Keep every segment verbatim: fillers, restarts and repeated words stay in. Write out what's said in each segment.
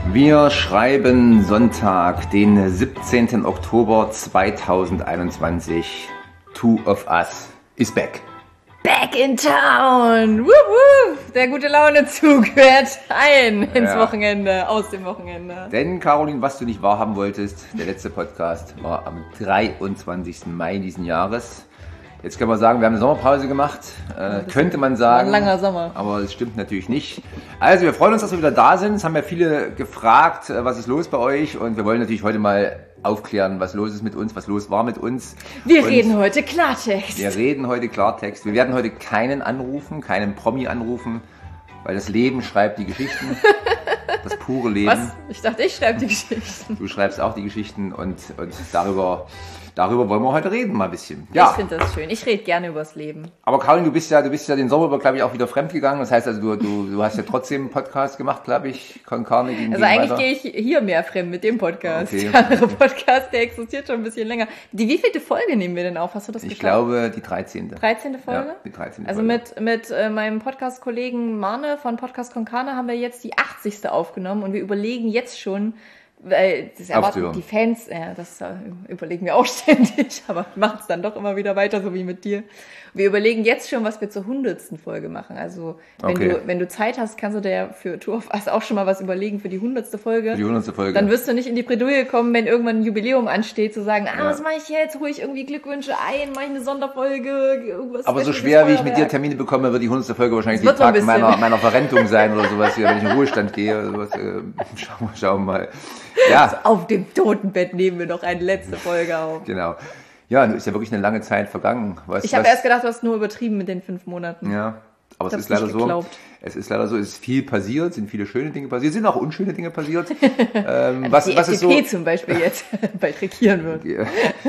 Wir schreiben Sonntag, den siebzehnten Oktober zweitausendeinundzwanzig. Two of Us is back. Back in town! Wup, wup. Der gute Launezug fährt ein ins Ja. Wochenende, aus dem Wochenende. Denn, Caroline, was du nicht wahrhaben wolltest, der letzte Podcast war am dreiundzwanzigsten Mai diesen Jahres. Jetzt können wir sagen, wir haben eine Sommerpause gemacht, äh, könnte man sagen. War ein langer Sommer. Aber es stimmt natürlich nicht. Also wir freuen uns, dass wir wieder da sind. Es haben ja viele gefragt, äh, was ist los bei euch? Und wir wollen natürlich heute mal aufklären, was los ist mit uns, was los war mit uns. Wir Und reden heute Klartext. Wir reden heute Klartext. Wir werden heute keinen anrufen, keinen Promi anrufen, weil das Leben schreibt die Geschichten. Das pure Leben. Was? Ich dachte, ich schreibe die Geschichten. Du schreibst auch die Geschichten und, und darüber, darüber wollen wir heute reden mal ein bisschen. Ja. Ich finde das schön. Ich rede gerne übers Leben. Aber Caroline, du bist ja, du bist ja den Sommer über, glaube ich, auch wieder fremd gegangen. Das heißt also, du, du, du hast ja trotzdem einen Podcast gemacht, glaube ich, Con Carne gegen Also eigentlich gehe ich hier mehr fremd mit dem Podcast. Okay. Der andere Podcast, der existiert schon ein bisschen länger. Die wievielte Folge nehmen wir denn auf? Hast du das Ich geschaut? glaube, die dreizehnte. dreizehnte Folge? Ja, die dreizehnte Also Folge. mit, mit äh, meinem Podcast-Kollegen Marne von Podcast Konkane haben wir jetzt die achtzigste aufgenommen und wir überlegen jetzt schon, weil das erwarten Aufzuhören. die Fans, ja, das äh, überlegen wir auch ständig, aber machen es dann doch immer wieder weiter, so wie mit dir. Wir überlegen jetzt schon, was wir zur hundertsten Folge machen. Also wenn, Okay. du, wenn du Zeit hast, kannst du dir für Tour of Us auch schon mal was überlegen für die hundertste Folge. Für die hundertste Folge. Dann wirst du nicht in die Bredouille kommen, wenn irgendwann ein Jubiläum ansteht, zu sagen, ah, Ja. was mache ich jetzt? Hole ich irgendwie Glückwünsche ein, mache ich eine Sonderfolge, irgendwas. Aber so Speciales schwer, wie ich mit dir Feuerwerk. Termine bekomme, wird die hundertste Folge wahrscheinlich Es wird der noch ein Tag bisschen. meiner, meiner Verrentung sein oder sowas hier, wenn ich in den Ruhestand gehe oder sowas. Äh, schauen, wir, schauen wir mal. Ja, Auf dem Totenbett nehmen wir noch eine letzte Folge auf. genau. Ja, nun ist ja wirklich eine lange Zeit vergangen. Weißt Ich du habe was? erst gedacht, du hast nur übertrieben mit den fünf Monaten. Ja, aber es Ich ist hab's leider nicht so. geglaubt. Es ist leider so, es ist viel passiert, sind viele schöne Dinge passiert, sind auch unschöne Dinge passiert. ähm, was, die was F ist D so? P zum Beispiel jetzt bald regieren wird. Ja,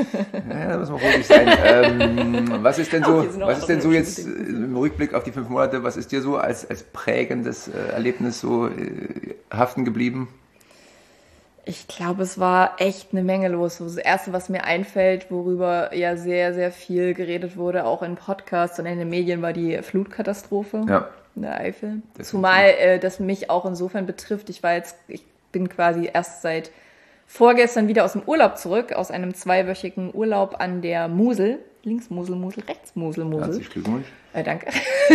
da müssen wir ruhig sein. Ähm, was ist denn so, Auch hier sind auch was ist denn so andere jetzt äh, im Rückblick auf die fünf Monate, was ist dir so als, als prägendes äh, Erlebnis so äh, haften geblieben? Ich glaube, es war echt eine Menge los. Das Erste, was mir einfällt, worüber ja sehr, sehr viel geredet wurde, auch in Podcasts und in den Medien, war die Flutkatastrophe Ja. in der Eifel. Definitiv. Zumal äh, das mich auch insofern betrifft. Ich war jetzt, ich bin quasi erst seit vorgestern wieder aus dem Urlaub zurück, aus einem zweiwöchigen Urlaub an der Mosel. Links Mosel, Mosel, rechts Mosel, Mosel. Herzlichen Glückwunsch. Äh, danke.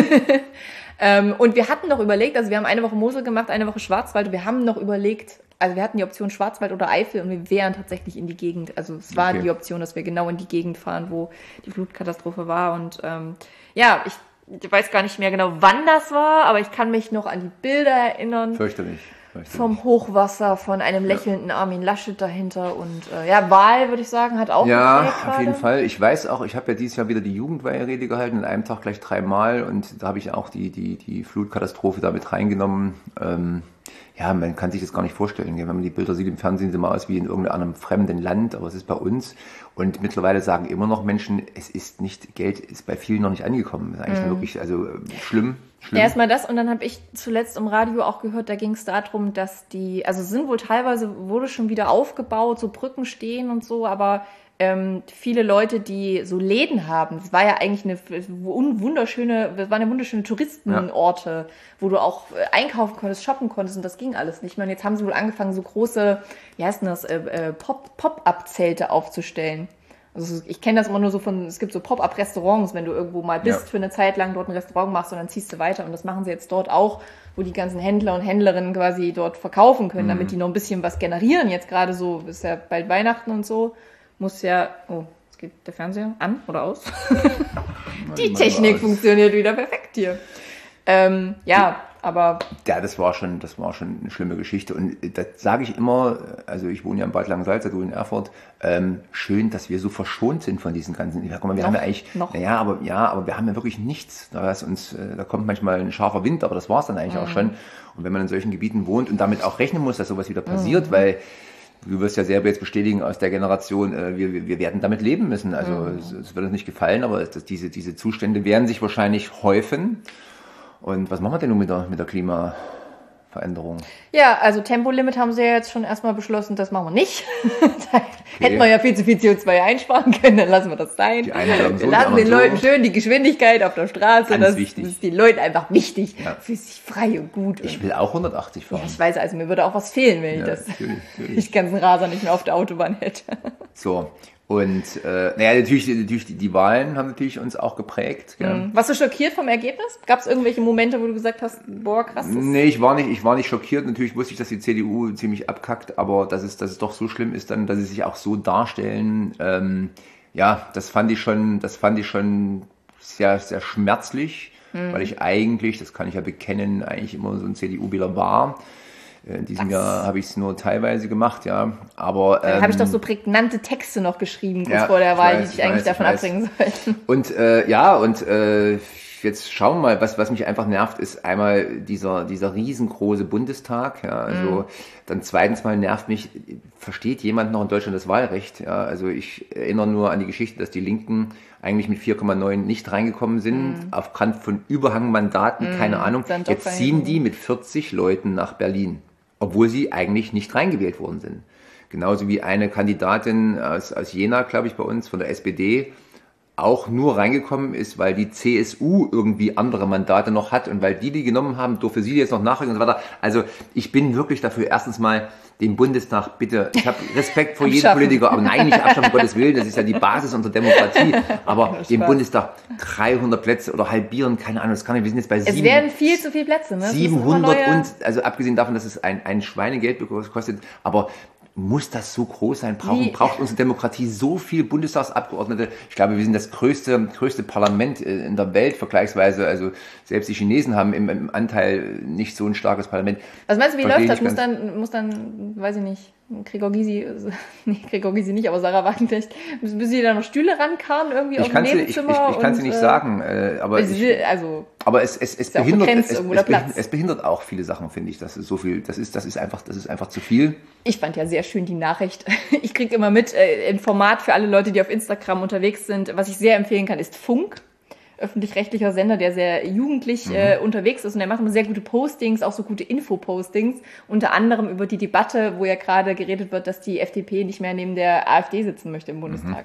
ähm, und wir hatten noch überlegt, also wir haben eine Woche Mosel gemacht, eine Woche Schwarzwald. Und wir haben noch überlegt, also wir hatten die Option Schwarzwald oder Eifel und wir wären tatsächlich in die Gegend. Also es war Okay. die Option, dass wir genau in die Gegend fahren, wo die Flutkatastrophe war. Und ähm, ja, ich, ich weiß gar nicht mehr genau, wann das war, aber ich kann mich noch an die Bilder erinnern. Fürchterlich. Fürchterlich. Vom Hochwasser, von einem lächelnden Armin Laschet dahinter und äh, ja, Wahl, würde ich sagen, hat auch Ja, geprägt auf gerade. jeden Fall. Ich weiß auch, ich habe ja dieses Jahr wieder die Jugendweiherrede gehalten, in einem Tag gleich dreimal und da habe ich auch die, die, die Flutkatastrophe da mit reingenommen. Ähm, ja, man kann sich das gar nicht vorstellen. Wenn man die Bilder sieht im Fernsehen, sieht man aus wie in irgendeinem fremden Land, aber es ist bei uns. Und mittlerweile sagen immer noch Menschen, es ist nicht, Geld ist bei vielen noch nicht angekommen. Das ist eigentlich wirklich, also äh, schlimm. Schlimm. Erstmal das und dann habe ich zuletzt im Radio auch gehört, da ging es darum, dass die, also sind wohl teilweise, wurde schon wieder aufgebaut, so Brücken stehen und so, aber ähm, viele Leute, die so Läden haben, das war ja eigentlich eine wunderschöne, das waren ja wunderschöne Touristenorte, wo du auch äh, einkaufen konntest, shoppen konntest und das ging alles nicht mehr. Und jetzt haben sie wohl angefangen, so große, wie heißt denn das, äh, äh, Pop, Pop-Up-Zelte aufzustellen. Also ich kenne das immer nur so von, es gibt so Pop-Up-Restaurants, wenn du irgendwo mal bist Ja. für eine Zeit lang, dort ein Restaurant machst und dann ziehst du weiter. Und das machen sie jetzt dort auch, wo die ganzen Händler und Händlerinnen quasi dort verkaufen können, damit die noch ein bisschen was generieren. Jetzt gerade so, ist ja bald Weihnachten und so, muss ja, oh, jetzt geht der Fernseher an oder aus? Die Technik funktioniert wieder perfekt hier. Ähm, ja, aber Ja, das war schon, das war schon eine schlimme Geschichte. Und das sage ich immer, also ich wohne ja in Bad Langensalza, du in Erfurt, ähm, schön, dass wir so verschont sind von diesen ganzen. Ja, guck mal, wir Noch, haben ja eigentlich, noch. naja, aber ja, aber wir haben ja wirklich nichts. Da ist uns, äh, da kommt manchmal ein scharfer Wind, aber das war es dann eigentlich auch schon. Und wenn man in solchen Gebieten wohnt und damit auch rechnen muss, dass sowas wieder passiert, weil du wirst ja selber jetzt bestätigen aus der Generation, äh, wir, wir wir werden damit leben müssen. Also es, es wird uns nicht gefallen, aber das, diese, diese Zustände werden sich wahrscheinlich häufen. Und was machen wir denn nun mit der, mit der Klimaveränderung? Veränderung. Ja, also Tempolimit haben sie ja jetzt schon erstmal beschlossen, das machen wir nicht. Da hätten wir ja viel zu viel C O zwei einsparen können, dann lassen wir das sein. Die einen sagen so, wir lassen die den anderen Leuten so. schön die Geschwindigkeit auf der Straße. Ganz das, wichtig. das ist den Leuten einfach wichtig. Ja. Für sich frei und gut. Ich und will auch hundertachtzig fahren. ja, ich weiß, also mir würde auch was fehlen, wenn ich Ja, das natürlich, natürlich. ich ganzen Raser nicht mehr auf der Autobahn hätte. So, und äh, naja, natürlich, natürlich die, die Wahlen haben natürlich uns auch geprägt. Ja. Mhm. Warst du schockiert vom Ergebnis? Gab es irgendwelche Momente, wo du gesagt hast, boah, krass. Das Nee, ich war nicht, ich war nicht schockiert. Natürlich wusste ich, dass die C D U ziemlich abkackt, aber dass es, dass es doch so schlimm ist, dann, dass sie sich auch so darstellen, ähm, ja, das fand ich schon, das fand ich schon sehr, sehr schmerzlich, mhm. weil ich eigentlich, das kann ich ja bekennen, eigentlich immer so ein C D U-Wähler war. In diesem Was? Jahr habe ich es nur teilweise gemacht, ja. Aber Da ähm, habe ich doch so prägnante Texte noch geschrieben, kurz ja, vor der ich Wahl, weiß, die dich ich eigentlich weiß, davon ich weiß. abbringen sollten. Und äh, ja, und äh, jetzt schauen wir mal, was, was mich einfach nervt, ist einmal dieser, dieser riesengroße Bundestag. Ja, also Mhm. dann zweitens mal nervt mich, versteht jemand noch in Deutschland das Wahlrecht? Ja, also ich erinnere nur an die Geschichte, dass die Linken eigentlich mit vier Komma neun nicht reingekommen sind, Mhm. aufgrund von Überhangmandaten, keine Ahnung. dann doch Jetzt ziehen die mit vierzig Leuten nach Berlin, obwohl sie eigentlich nicht reingewählt worden sind. Genauso wie eine Kandidatin aus, aus Jena, glaube ich, bei uns von der S P D, auch nur reingekommen ist, weil die C S U irgendwie andere Mandate noch hat und weil die die genommen haben, durfte sie jetzt noch nachrücken und so weiter. Also ich bin wirklich dafür, erstens mal den Bundestag bitte, ich habe Respekt vor jedem Abschaffen. Politiker, aber nein, nicht abschaffen, um Gottes Willen, das ist ja die Basis unserer Demokratie, aber den Spaß. Bundestag dreihundert Plätze oder halbieren, keine Ahnung, das kann nicht, wir sind jetzt bei Es sieben, werden viel zu viele Plätze, ne? Das ist immer siebenhundert neue- und, also abgesehen davon, dass es ein, ein Schweinegeld kostet, aber muss das so groß sein? Brauchen, Wie- braucht unsere Demokratie so viel Bundestagsabgeordnete? Ich glaube, wir sind das größte, größte Parlament in der Welt vergleichsweise. Also selbst die Chinesen haben im, im Anteil nicht so ein starkes Parlament. Was meinst du, wie Verstehe läuft das? ich Muss ganz- dann, muss dann, weiß ich nicht, Gregor Gysi, nee, Gregor Gysi nicht, aber Sarah Wagenknecht, müssen müssen die da noch Stühle rankarren irgendwie auf Ich dem kann es ich, ich, Nebenzimmer? ich kann's und, dir nicht äh, sagen, äh, aber, es ich, will- Also, aber es, es, es, ja auch behindert, begrenzt es, irgendwo es, der Platz. behindert, es behindert auch viele Sachen, finde ich. Das ist so viel, das ist, das ist einfach, das ist einfach zu viel. ich fand ja sehr schön die Nachricht. Ich kriege immer mit, äh, ein Format für alle Leute, die auf Instagram unterwegs sind. Was ich sehr empfehlen kann, ist Funk. Öffentlich-rechtlicher Sender, der sehr jugendlich Mhm. äh, unterwegs ist und der macht immer sehr gute Postings, auch so gute Info-Postings, unter anderem über die Debatte, wo ja gerade geredet wird, dass die F D P nicht mehr neben der AfD sitzen möchte im Bundestag.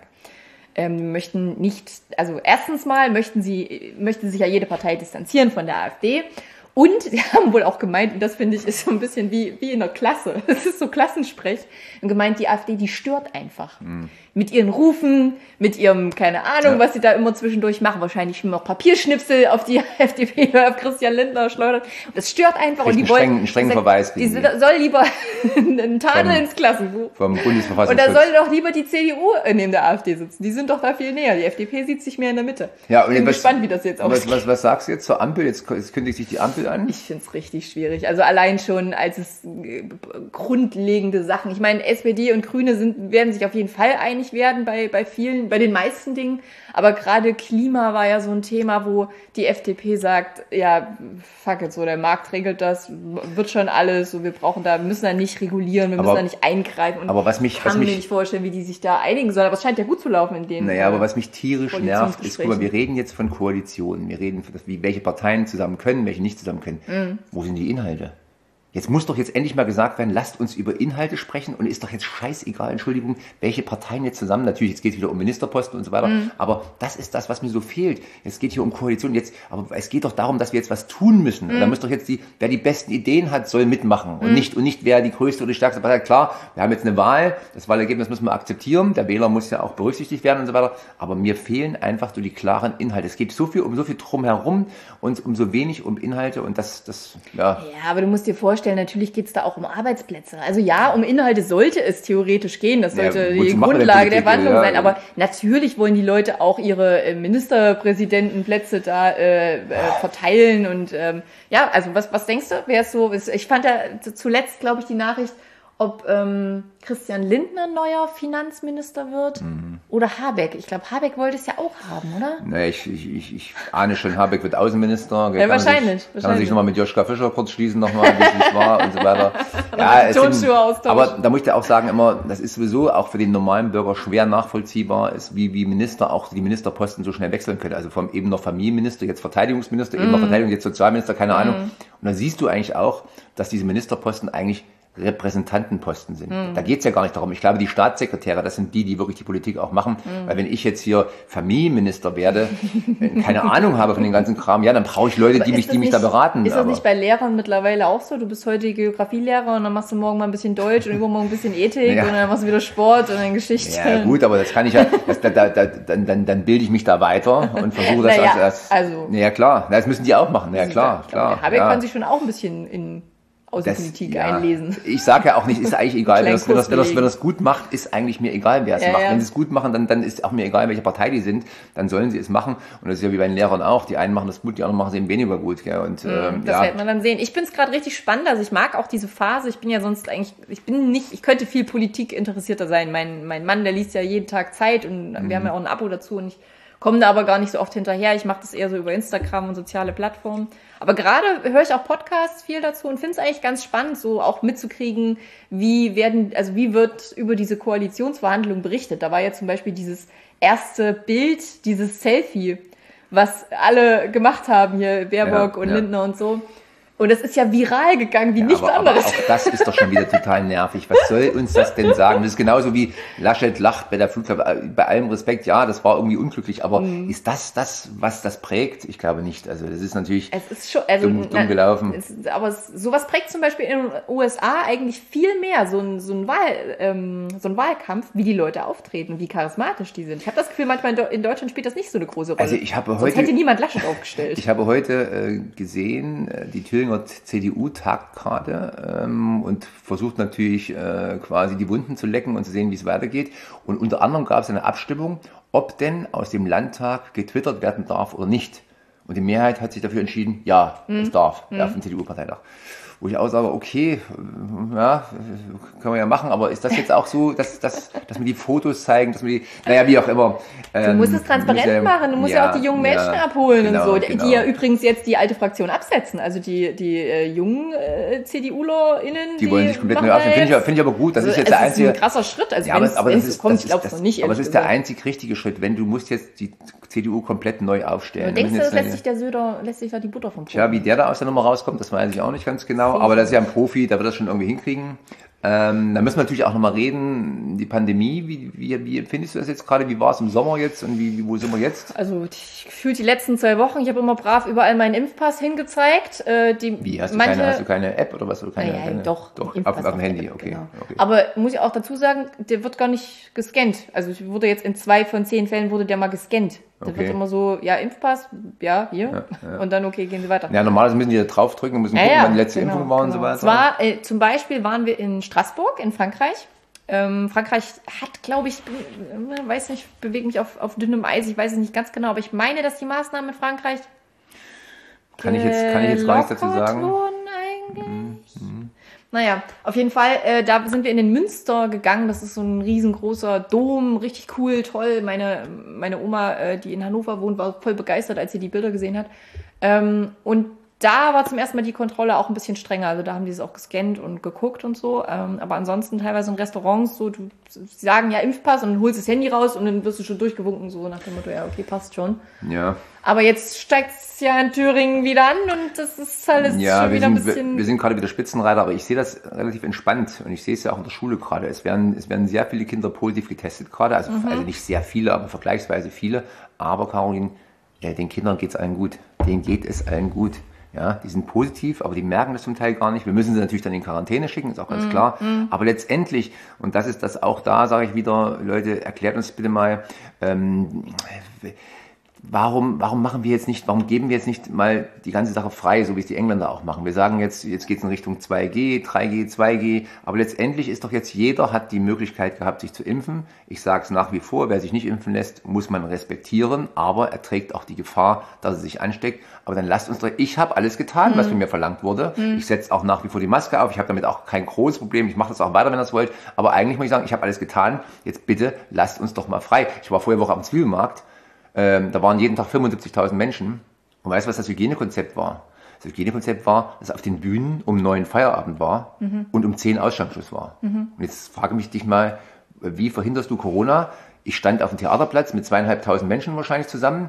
Ähm, möchten nicht, also erstens mal möchten sie, möchte sich ja jede Partei distanzieren von der AfD. Und sie haben wohl auch gemeint, und das finde ich ist so ein bisschen wie, wie in der Klasse, es ist so Klassensprech, und gemeint, die AfD, die stört einfach. Mhm. Mit ihren Rufen, mit ihrem, keine Ahnung, Ja. was sie da immer zwischendurch machen, wahrscheinlich noch Papierschnipsel auf die F D P oder auf Christian Lindner schleudert. Und das stört einfach. Kriegt Und die einen wollen, strengen- einen strengen die Verweis Die kriegen sind, soll lieber einen Tadel Vom- ins Klassenbuch. Vom Und da Bundesverfassungsschutz. soll doch lieber die C D U neben der AfD sitzen. Die sind doch da viel näher. Die F D P sieht sich mehr in der Mitte. Ja, und Ich bin was- gespannt, wie das jetzt was, ausgeht. was, was sagst du jetzt zur Ampel? Jetzt, jetzt kündigt sich die Ampel an. Ich finde es richtig schwierig. Also allein schon als es äh, grundlegende Sachen. Ich meine, S P D und Grüne sind, werden sich auf jeden Fall einig werden bei, bei vielen, bei den meisten Dingen. Aber gerade Klima war ja so ein Thema, wo die F D P sagt, ja, fuck it, so der Markt regelt das, wird schon alles, so wir brauchen da, wir müssen da nicht regulieren, wir müssen Aber- da nicht eingreifen. Und aber was mich- kann was mir mich- nicht vorstellen, wie die sich da einigen sollen. Aber es scheint ja gut zu laufen in denen. Naja, aber was mich tierisch nervt, ist, guck mal, Koalitionsgesprächen. wir reden jetzt von Koalitionen. Wir reden, von das, wie, welche Parteien zusammen können, welche nicht zusammen können. Mhm. Wo sind die Inhalte? Jetzt muss doch jetzt endlich mal gesagt werden, lasst uns über Inhalte sprechen und ist doch jetzt scheißegal, Entschuldigung, welche Parteien jetzt zusammen, natürlich, jetzt geht es wieder um Ministerposten und so weiter, Mhm. aber das ist das, was mir so fehlt. Es geht hier um Koalition, jetzt, aber es geht doch darum, dass wir jetzt was tun müssen. Mhm. Und da muss doch jetzt die, wer die besten Ideen hat, soll mitmachen und nicht, und nicht wer die größte oder die stärkste Partei. Klar, wir haben jetzt eine Wahl, das Wahlergebnis müssen wir akzeptieren, der Wähler muss ja auch berücksichtigt werden und so weiter, aber mir fehlen einfach so die klaren Inhalte. Es geht so viel um so viel drumherum und um so wenig um Inhalte und das, das, ja. Ja, aber du musst dir vorstellen, natürlich geht's da auch um Arbeitsplätze. Also ja, um Inhalte sollte es theoretisch gehen. Das Ja, sollte wozu die machen wir denn Grundlage der Politik? Verhandlung Ja, sein. ja. Aber natürlich wollen die Leute auch ihre äh, Ministerpräsidentenplätze da äh, äh, verteilen. Und ähm, ja, also was, was denkst du? Wer ist so? Ich fand ja zuletzt, glaube ich, die Nachricht, ob ähm, Christian Lindner neuer Finanzminister wird Oder Habeck. Ich glaube, Habeck wollte es ja auch haben, oder? Naja, ich, ich, ich, ich ahne schon, Habeck wird Außenminister. Ja, wahrscheinlich. Kann man sich, wahrscheinlich. sich nochmal mit Joschka Fischer kurz schließen, nochmal, wie es war und so weiter. Ja, es sind, aber da möchte ich auch sagen immer, das ist sowieso auch für den normalen Bürger schwer nachvollziehbar, ist, wie, wie Minister auch die Ministerposten so schnell wechseln können. Also vom eben noch Familienminister, jetzt Verteidigungsminister, eben noch Mm. Verteidigung, jetzt Sozialminister, keine Mm. Ahnung. Und dann siehst du eigentlich auch, dass diese Ministerposten eigentlich Repräsentantenposten sind. Mm. Da geht's ja gar nicht darum. Ich glaube, die Staatssekretäre, das sind die, die wirklich die Politik auch machen. Mm. Weil wenn ich jetzt hier Familienminister werde, keine Ahnung habe von dem ganzen Kram, ja, dann brauche ich Leute, die mich, die mich nicht, da beraten. Ist das nicht bei Lehrern mittlerweile auch so? Du bist heute Geografielehrer und dann machst du morgen mal ein bisschen Deutsch und übermorgen ein bisschen Ethik ja. und dann machst du wieder Sport und dann Geschichte. Ja gut, aber das kann ich ja, das, da, da, da, dann, dann, dann bilde ich mich da weiter und versuche das naja, als, als also, ja klar, das müssen die auch machen, ja klar, klar. Habeck ja. kann sich schon auch ein bisschen in Außenpolitik ja, einlesen. Ich sage ja auch nicht, ist eigentlich egal. Wenn das, wenn, das, wenn, das, wenn das gut macht, ist eigentlich mir egal, wer es ja, macht. Ja. Wenn sie es gut machen, dann, dann ist auch mir egal, welche Partei die sind. Dann sollen sie es machen. Und das ist ja wie bei den Lehrern auch. Die einen machen das gut, die anderen machen es eben weniger gut. Gell? Und, ähm, das ja. wird man dann sehen. Ich finde es gerade richtig spannend. Also ich mag auch diese Phase. Ich bin ja sonst eigentlich, ich bin nicht, ich könnte viel Politik interessierter sein. Mein, mein Mann, der liest ja jeden Tag Zeit und mhm. wir haben ja auch ein Abo dazu und ich komme da aber gar nicht so oft hinterher. Ich mache das eher so über Instagram und soziale Plattformen. Aber gerade höre ich auch Podcasts viel dazu und finde es eigentlich ganz spannend, so auch mitzukriegen, wie werden, also wie wird über diese Koalitionsverhandlungen berichtet. Da war ja zum Beispiel dieses erste Bild, dieses Selfie, was alle gemacht haben hier, Baerbock ja, und ja. Lindner und so. Und das ist ja viral gegangen wie ja, nichts aber, anderes. Aber auch das ist doch schon wieder total nervig. Was soll uns das denn sagen? Das ist genauso wie Laschet lacht bei der Flugfahrt. Bei allem Respekt, ja, das war irgendwie unglücklich. Aber mm. ist das das, was das prägt? Ich glaube nicht. Also das ist natürlich es ist schon, also, dumm, dumm gelaufen. Es, aber es, sowas prägt zum Beispiel in den U S A eigentlich viel mehr. So ein, so ein, Wahl, ähm, so ein Wahlkampf, wie die Leute auftreten, wie charismatisch die sind. Ich habe das Gefühl, manchmal in Deutschland spielt das nicht so eine große Rolle. Also ich habe heute, sonst hätte niemand Laschet aufgestellt. Ich habe heute äh, gesehen, äh, die Thüringer C D U tagt gerade ähm, und versucht natürlich äh, quasi die Wunden zu lecken und zu sehen, wie es weitergeht. Und unter anderem gab es eine Abstimmung, ob denn aus dem Landtag getwittert werden darf oder nicht. Und die Mehrheit hat sich dafür entschieden, ja, hm. es darf, hm. auf dem C D U-Parteitag. Wo ich auch sage, okay, ja, können wir ja machen, aber ist das jetzt auch so, dass, dass, dass wir die Fotos zeigen, dass wir die, naja, wie auch immer. Ähm, du musst es transparent ja, machen, du musst ja, ja auch die jungen Menschen ja, abholen genau, und so, genau. Die ja übrigens jetzt die alte Fraktion absetzen, also die, die äh, jungen äh, CDUlerInnen, die, die wollen sich komplett neu aufstellen, finde ich, find ich aber gut, das also ist jetzt der einzige. Das ist ein krasser Schritt, also ja, wenn aber, es das ist, kommt, das ich glaube es noch nicht. Aber es ist der einzig richtige Schritt, wenn du musst jetzt die C D U komplett neu aufstellen. Aber denkst du, lässt sich der Söder, lässt sich da die Butter vom Brot? Tja, wie der da aus der Nummer rauskommt, das weiß ich auch nicht ganz genau, aber das ist ja ein Profi, der wird das schon irgendwie hinkriegen. Ähm, da müssen wir natürlich auch nochmal reden, die Pandemie, wie, wie, wie findest du das jetzt gerade, wie war es im Sommer jetzt und wie, wie wo sind wir jetzt? Also ich gefühlt die letzten zwei Wochen, ich habe immer brav überall meinen Impfpass hingezeigt. Äh, die wie, hast du, manche, keine, hast du keine App oder was? Oder keine, ja, keine, doch, doch auf, auf dem Handy, okay, genau. okay. Aber muss ich auch dazu sagen, der wird gar nicht gescannt. Also ich wurde jetzt in zwei von zehn Fällen wurde der mal gescannt. Da okay. wird immer so, ja, Impfpass, ja, hier. Ja, ja. Und dann, okay, gehen Sie weiter. Ja, normalerweise müssen die da draufdrücken und müssen ja, gucken, ja, wann die letzte genau, Impfung war genau. und so weiter. Es war, äh, zum Beispiel waren wir in Straßburg, in Frankreich. Ähm, Frankreich hat, glaube ich, äh, weiß nicht, bewege mich auf, auf dünnem Eis, ich weiß es nicht ganz genau, aber ich meine, dass die Maßnahmen in Frankreich kann ich jetzt, kann ich jetzt gar nichts dazu sagen. Eigentlich. Mhm. Naja, auf jeden Fall, äh, da sind wir in den Münster gegangen. Das ist so ein riesengroßer Dom, richtig cool, toll. Meine, meine Oma, äh, die in Hannover wohnt, war voll begeistert, als sie die Bilder gesehen hat. Ähm, und da war zum ersten Mal die Kontrolle auch ein bisschen strenger. Also da haben die es auch gescannt und geguckt und so. Ähm, aber ansonsten teilweise in Restaurants so, du sie sagen ja Impfpass und dann holst das Handy raus und dann wirst du schon durchgewunken, so nach dem Motto, ja, okay, passt schon. Ja. Aber jetzt steigt es ja in Thüringen wieder an und das ist alles ja, schon wieder sind, ein bisschen... Wir, wir sind gerade wieder Spitzenreiter, aber ich sehe das relativ entspannt und ich sehe es ja auch in der Schule gerade. Es werden, es werden sehr viele Kinder positiv getestet gerade, also, mhm. also nicht sehr viele, aber vergleichsweise viele. Aber Caroline, ja, den Kindern geht es allen gut. Denen geht es allen gut. Ja, die sind positiv, aber die merken das zum Teil gar nicht. Wir müssen sie natürlich dann in Quarantäne schicken, ist auch ganz mm, klar. Mm. Aber letztendlich, und das ist das auch da, sage ich wieder, Leute, erklärt uns bitte mal, ähm, warum, warum machen wir jetzt nicht, warum geben wir jetzt nicht mal die ganze Sache frei, so wie es die Engländer auch machen? Wir sagen jetzt, jetzt geht es in Richtung zwei G, drei G, zwei G, aber letztendlich ist doch jetzt jeder hat die Möglichkeit gehabt, sich zu impfen. Ich sage es nach wie vor, wer sich nicht impfen lässt, muss man respektieren, aber er trägt auch die Gefahr, dass er sich ansteckt. Aber dann lasst uns doch, ich habe alles getan, mhm. was von mir verlangt wurde. Mhm. Ich setze auch nach wie vor die Maske auf, ich habe damit auch kein großes Problem, ich mache das auch weiter, wenn ihr es wollt, aber eigentlich muss ich sagen, ich habe alles getan, jetzt bitte lasst uns doch mal frei. Ich war vorige Woche am Zwiebelmarkt. Ähm, da waren jeden Tag fünfundsiebzigtausend Menschen. Und weißt du, was das Hygienekonzept war? Das Hygienekonzept war, dass auf den Bühnen um neun Feierabend war mhm. und um zehn Ausstandsschluss war. Mhm. Und jetzt frage ich dich mal, wie verhinderst du Corona? Ich stand auf dem Theaterplatz mit zweieinhalbtausend Menschen wahrscheinlich zusammen.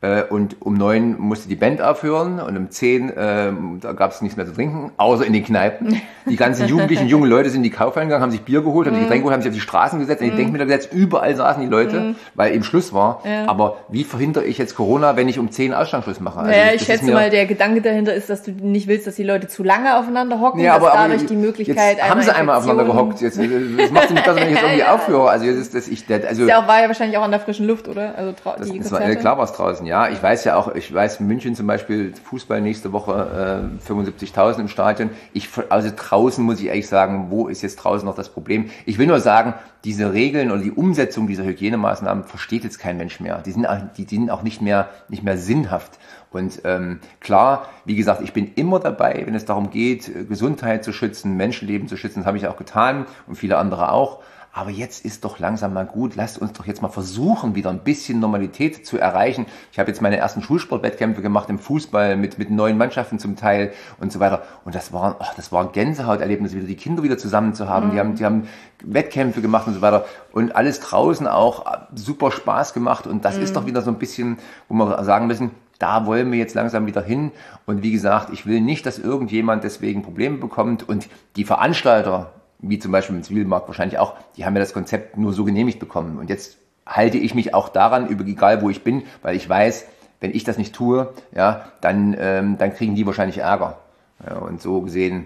Und um neun musste die Band aufhören und um zehn, äh, da gab es nichts mehr zu trinken, außer in den Kneipen. Die ganzen Jugendlichen, jungen Leute sind in die Kaufhallen gegangen, haben sich Bier geholt, haben sich Getränke geholt, haben sich auf die Straßen gesetzt. Und ich denke mir da jetzt, überall saßen die Leute, mm. weil eben Schluss war. Ja. Aber wie verhindere ich jetzt Corona, wenn ich um zehn Ausstandsschluss mache? Also naja, ich schätze mal, der Gedanke dahinter ist, dass du nicht willst, dass die Leute zu lange aufeinander hocken, ja, aber, dass aber dadurch die Möglichkeit jetzt haben sie einmal aufeinander gehockt. Jetzt, das macht nicht, dass wenn ich jetzt irgendwie aufhöre. Also, das, das, ich, das, also, das ja auch, war ja wahrscheinlich auch an der frischen Luft, oder? Also, das, das war, klar war es draußen, ja. Ich weiß ja auch, ich weiß, München zum Beispiel, Fußball nächste Woche äh, fünfundsiebzigtausend im Stadion. Ich, also draußen muss ich ehrlich sagen, wo ist jetzt draußen noch das Problem? Ich will nur sagen, diese Regeln oder die Umsetzung dieser Hygienemaßnahmen versteht jetzt kein Mensch mehr. Die sind auch, die sind auch nicht mehr, nicht mehr sinnhaft. Und ähm, klar, wie gesagt, ich bin immer dabei, wenn es darum geht, Gesundheit zu schützen, Menschenleben zu schützen. Das habe ich auch getan und viele andere auch. Aber jetzt ist doch langsam mal gut, lasst uns doch jetzt mal versuchen, wieder ein bisschen Normalität zu erreichen. Ich habe jetzt meine ersten Schulsportwettkämpfe gemacht im Fußball mit mit neuen Mannschaften zum Teil und so weiter. Und das waren, ach, das waren Gänsehauterlebnisse, wieder die Kinder wieder zusammen zu haben. Mhm. Die haben, die haben Wettkämpfe gemacht und so weiter. Und alles draußen auch super Spaß gemacht. Und das mhm. ist doch wieder so ein bisschen, wo wir sagen müssen, da wollen wir jetzt langsam wieder hin. Und wie gesagt, ich will nicht, dass irgendjemand deswegen Probleme bekommt. Und die Veranstalter, wie zum Beispiel im Zwiebelmarkt wahrscheinlich auch, die haben ja das Konzept nur so genehmigt bekommen. Und jetzt halte ich mich auch daran, über egal wo ich bin, weil ich weiß, wenn ich das nicht tue, ja, dann, ähm, dann kriegen die wahrscheinlich Ärger. Ja, und so gesehen,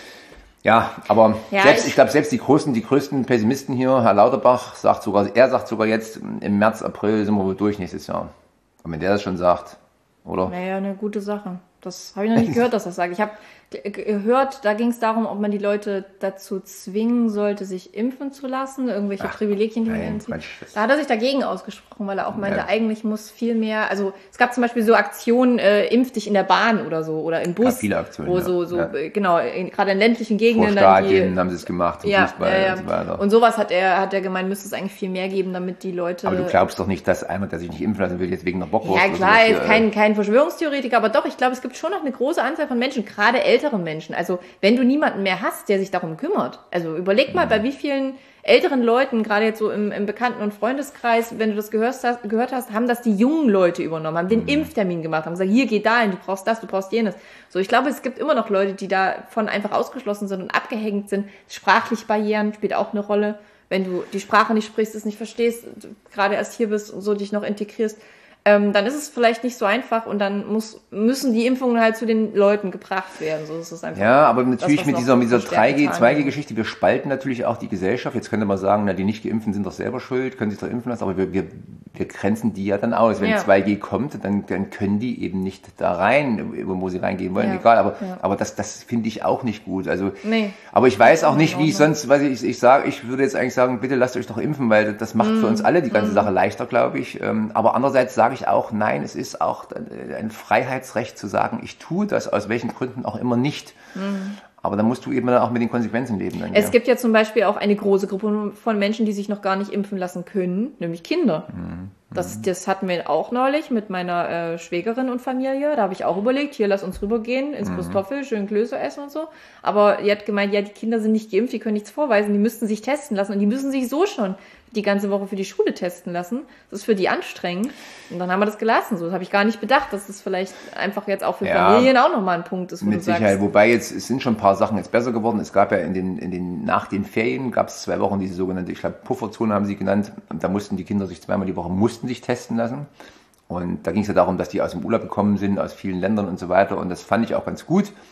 ja, aber ja, selbst, ich, ich glaube, selbst die größten, die größten Pessimisten hier, Herr Lauterbach, sagt sogar, er sagt sogar jetzt, im März, April sind wir wohl durch nächstes Jahr. Und wenn der das schon sagt, oder? Naja, eine gute Sache. Das habe ich noch nicht gehört, dass das sagt. Ich habe gehört, da ging es darum, ob man die Leute dazu zwingen sollte, sich impfen zu lassen, irgendwelche Ach, Privilegien, die man ihnen zieht. Da hat er sich dagegen ausgesprochen, weil er auch meinte, ja. eigentlich muss viel mehr, also es gab zum Beispiel so Aktionen, äh, impf dich in der Bahn oder so, oder im Bus. Ja, viele Aktionen, wo so, so ja. genau, in, gerade in ländlichen Gegenden. Vor Stadien die, haben sie es gemacht, zum ja, Fußball ja, ja. und so weiter. Und sowas hat er, hat er gemeint, müsste es eigentlich viel mehr geben, damit die Leute... Aber du glaubst doch nicht, dass einer, der sich nicht impfen lassen will, jetzt wegen einer Bockwurst... Ja klar, er ist kein, kein Verschwörungstheoretiker, aber doch, ich glaube, es gibt schon noch eine große Anzahl von Menschen, gerade älteren Menschen, also wenn du niemanden mehr hast, der sich darum kümmert. Also überleg mal, mhm. bei wie vielen älteren Leuten, gerade jetzt so im, im Bekannten- und Freundeskreis, wenn du das gehört hast, gehört hast, haben das die jungen Leute übernommen, haben den mhm. Impftermin gemacht, haben gesagt, hier, geh dahin, du brauchst das, du brauchst jenes. So, ich glaube, es gibt immer noch Leute, die davon einfach ausgeschlossen sind und abgehängt sind. Sprachlich Barrieren spielt auch eine Rolle. Wenn du die Sprache nicht sprichst, es nicht verstehst, gerade erst hier bist und so dich noch integrierst, Ähm, dann ist es vielleicht nicht so einfach und dann muss, müssen die Impfungen halt zu den Leuten gebracht werden. So ist es einfach. Ja, aber natürlich das, mit dieser, mit dieser drei G, zwei G Geschichte, wir spalten natürlich auch die Gesellschaft. Jetzt könnte man sagen, na, die nicht Geimpften sind doch selber schuld, können sich doch impfen lassen, aber wir, wir, wir grenzen die ja dann aus. Wenn ja. zwei G kommt, dann, dann können die eben nicht da rein, wo sie reingehen wollen, ja. egal. Aber, ja. aber das, das finde ich auch nicht gut. Also, nee. Aber ich weiß auch nicht, wie ich sonst, was ich, ich sage, ich würde jetzt eigentlich sagen, bitte lasst euch doch impfen, weil das macht mm. für uns alle die ganze mm. Sache leichter, glaube ich. Aber andererseits sage ich auch, nein, es ist auch ein Freiheitsrecht zu sagen, ich tue das aus welchen Gründen auch immer nicht. Mhm. Aber dann musst du eben auch mit den Konsequenzen leben. Dann, es ja. gibt ja zum Beispiel auch eine große Gruppe von Menschen, die sich noch gar nicht impfen lassen können, nämlich Kinder. Mhm. Das, das hatten wir auch neulich mit meiner äh, Schwägerin und Familie. Da habe ich auch überlegt, hier, lass uns rübergehen ins mhm. Bustoffel, schön Klöße essen und so. Aber die hat gemeint, ja, die Kinder sind nicht geimpft, die können nichts vorweisen, die müssten sich testen lassen und die müssen sich so schon die ganze Woche für die Schule testen lassen. Das ist für die anstrengend. Und dann haben wir das gelassen. So, das habe ich gar nicht bedacht, dass das vielleicht einfach jetzt auch für ja, Familien auch nochmal ein Punkt ist, wo mit du sagst. Sicherheit. Wobei jetzt, es sind schon ein paar Sachen jetzt besser geworden. Es gab ja in den, in den, nach den Ferien gab es zwei Wochen diese sogenannte, ich glaube, Pufferzone haben sie genannt. Und da mussten die Kinder sich zweimal die Woche, mussten sich testen lassen. Und da ging es ja darum, dass die aus dem Urlaub gekommen sind, aus vielen Ländern und so weiter. Und das fand ich auch ganz gut.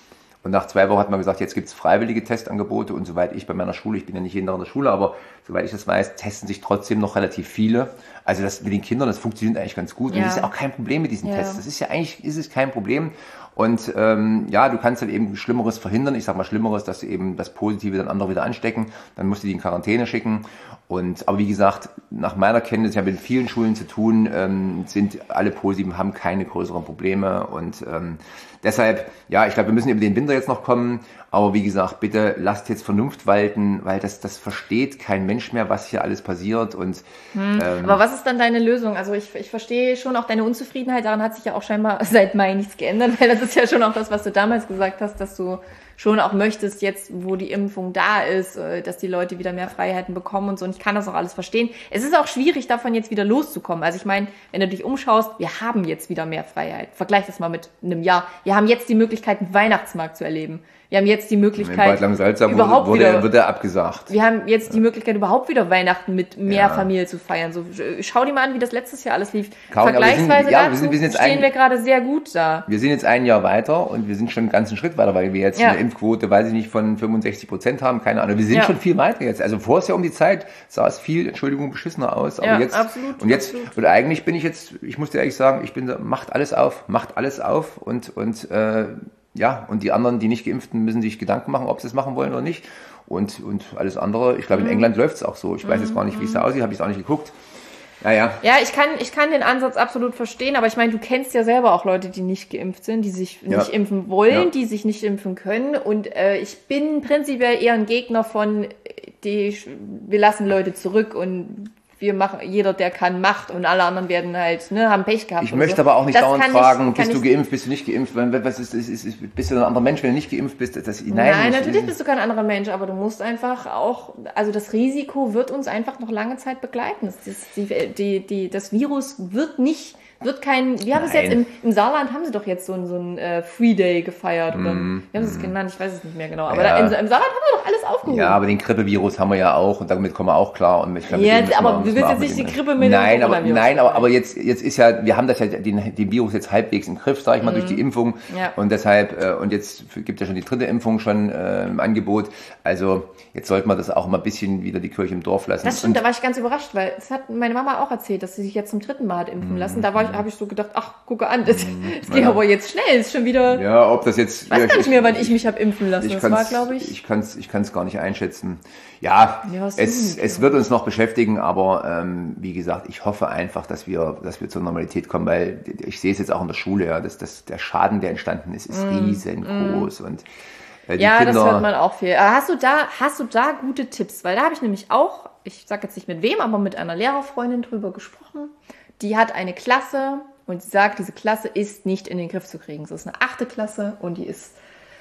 Und nach zwei Wochen hat man gesagt, jetzt gibt es freiwillige Testangebote. Und soweit ich bei meiner Schule, ich bin ja nicht jeden Tag in der Schule, aber soweit ich das weiß, testen sich trotzdem noch relativ viele. Also das mit den Kindern, das funktioniert eigentlich ganz gut. Ja. Und das ist ja auch kein Problem mit diesen ja. Tests. Das ist ja eigentlich, ist es kein Problem. Und ähm, ja, du kannst dann eben Schlimmeres verhindern. Ich sag mal Schlimmeres, dass sie eben das Positive dann andere wieder anstecken. Dann musst du die in Quarantäne schicken. Und aber wie gesagt, nach meiner Kenntnis, ich habe mit vielen Schulen zu tun, ähm, sind alle Positiven, haben keine größeren Probleme. Und ähm, deshalb, ja, ich glaube, wir müssen über den Winter jetzt noch kommen. Aber wie gesagt, bitte lasst jetzt Vernunft walten, weil das, das versteht kein Mensch mehr, was hier alles passiert. Und hm. ähm, aber was ist dann deine Lösung? Also ich, ich verstehe schon auch deine Unzufriedenheit. Daran hat sich ja auch scheinbar seit Mai nichts geändert, weil das ist ja schon auch das, was du damals gesagt hast, dass du schon auch möchtest, jetzt, wo die Impfung da ist, dass die Leute wieder mehr Freiheiten bekommen und so. Und ich kann das auch alles verstehen. Es ist auch schwierig, davon jetzt wieder loszukommen. Also ich meine, wenn du dich umschaust, wir haben jetzt wieder mehr Freiheit. Vergleich das mal mit einem Jahr. Wir haben jetzt die Möglichkeit, einen Weihnachtsmarkt zu erleben. Wir haben jetzt die Möglichkeit, überhaupt wurde, wieder, wird er abgesagt. Wir haben jetzt die Möglichkeit, überhaupt wieder Weihnachten mit mehr ja. Familie zu feiern. So, schau dir mal an, wie das letztes Jahr alles lief. Kaum, Vergleichsweise wir sind, ja, dazu wir sind, wir sind jetzt stehen ein, wir gerade sehr gut da. Wir sind jetzt ein Jahr weiter und wir sind schon einen ganzen Schritt weiter, weil wir jetzt ja. eine Impfquote, weiß ich nicht, von fünfundsechzig Prozent haben, keine Ahnung. Wir sind ja. schon viel weiter jetzt. Also vorher ja um die Zeit sah es viel, Entschuldigung, beschissener aus. Aber ja, jetzt, absolut, und jetzt, absolut. und eigentlich bin ich jetzt, ich muss dir ehrlich sagen, ich bin so, macht alles auf, macht alles auf und, und, äh, ja, und die anderen, die nicht Geimpften, müssen sich Gedanken machen, ob sie es machen wollen oder nicht. Und, und alles andere, ich glaube, in England läuft es auch so. Ich weiß jetzt gar nicht, wie es da aussieht, habe ich es auch nicht geguckt. Naja. Ja, ich kann, ich kann den Ansatz absolut verstehen, aber ich meine, du kennst ja selber auch Leute, die nicht geimpft sind, die sich ja. nicht impfen wollen, ja. die sich nicht impfen können. Und äh, ich bin prinzipiell eher ein Gegner von, die, wir lassen Leute zurück und wir machen, jeder, der kann, macht und alle anderen werden halt, ne, haben Pech gehabt. Ich möchte so. aber auch nicht das dauernd fragen, ich, bist du geimpft, bist du nicht geimpft? Was ist, ist, ist, ist, bist du ein anderer Mensch, wenn du nicht geimpft bist? Das, nein, nein nicht, natürlich bist du kein anderer Mensch, aber du musst einfach auch, also das Risiko wird uns einfach noch lange Zeit begleiten. Das, die, die, die, das Virus wird nicht, wird kein, wie haben es jetzt, im, im Saarland haben sie doch jetzt so ein, so ein äh, Free Day gefeiert, oder mm, wie haben sie es genannt, ich weiß es nicht mehr genau, aber ja. da, im, im Saarland haben wir doch alles aufgehoben. Ja, aber den Grippevirus haben wir ja auch und damit kommen wir auch klar. Und ich glaube, ja, aber du willst jetzt nicht die Grippe mit nein, dem aber Nein, aber, aber jetzt, jetzt ist ja, wir haben das ja, den, den Virus jetzt halbwegs im Griff, sag ich mal, mm. durch die Impfung ja. und deshalb, äh, und jetzt gibt ja schon die dritte Impfung schon äh, im Angebot, also jetzt sollte man das auch mal ein bisschen wieder die Kirche im Dorf lassen. Das stimmt, und, da war ich ganz überrascht, weil es hat meine Mama auch erzählt, dass sie sich jetzt zum dritten Mal hat impfen lassen. Da war ich, habe ich so gedacht, ach, gucke an, das, das geht ja. aber jetzt schnell, ist schon wieder. Ja, ob das jetzt. Ich weiß ja, gar nicht mehr, wann ich mich habe impfen lassen. Ich das war, glaube ich. Ich kann es ich kann's gar nicht einschätzen. Ja, ja es, es wird uns noch beschäftigen, aber ähm, wie gesagt, ich hoffe einfach, dass wir, dass wir zur Normalität kommen, weil ich sehe es jetzt auch in der Schule, ja, dass, dass der Schaden, der entstanden ist, ist mm. riesengroß mm. und äh, die ja, Kinder, das hört man auch viel. Hast du da, hast du da gute Tipps? Weil da habe ich nämlich auch, ich sage jetzt nicht mit wem, aber mit einer Lehrerfreundin drüber gesprochen. Die hat eine Klasse. Und sie sagt, diese Klasse ist nicht in den Griff zu kriegen. Es ist eine achte Klasse und die ist,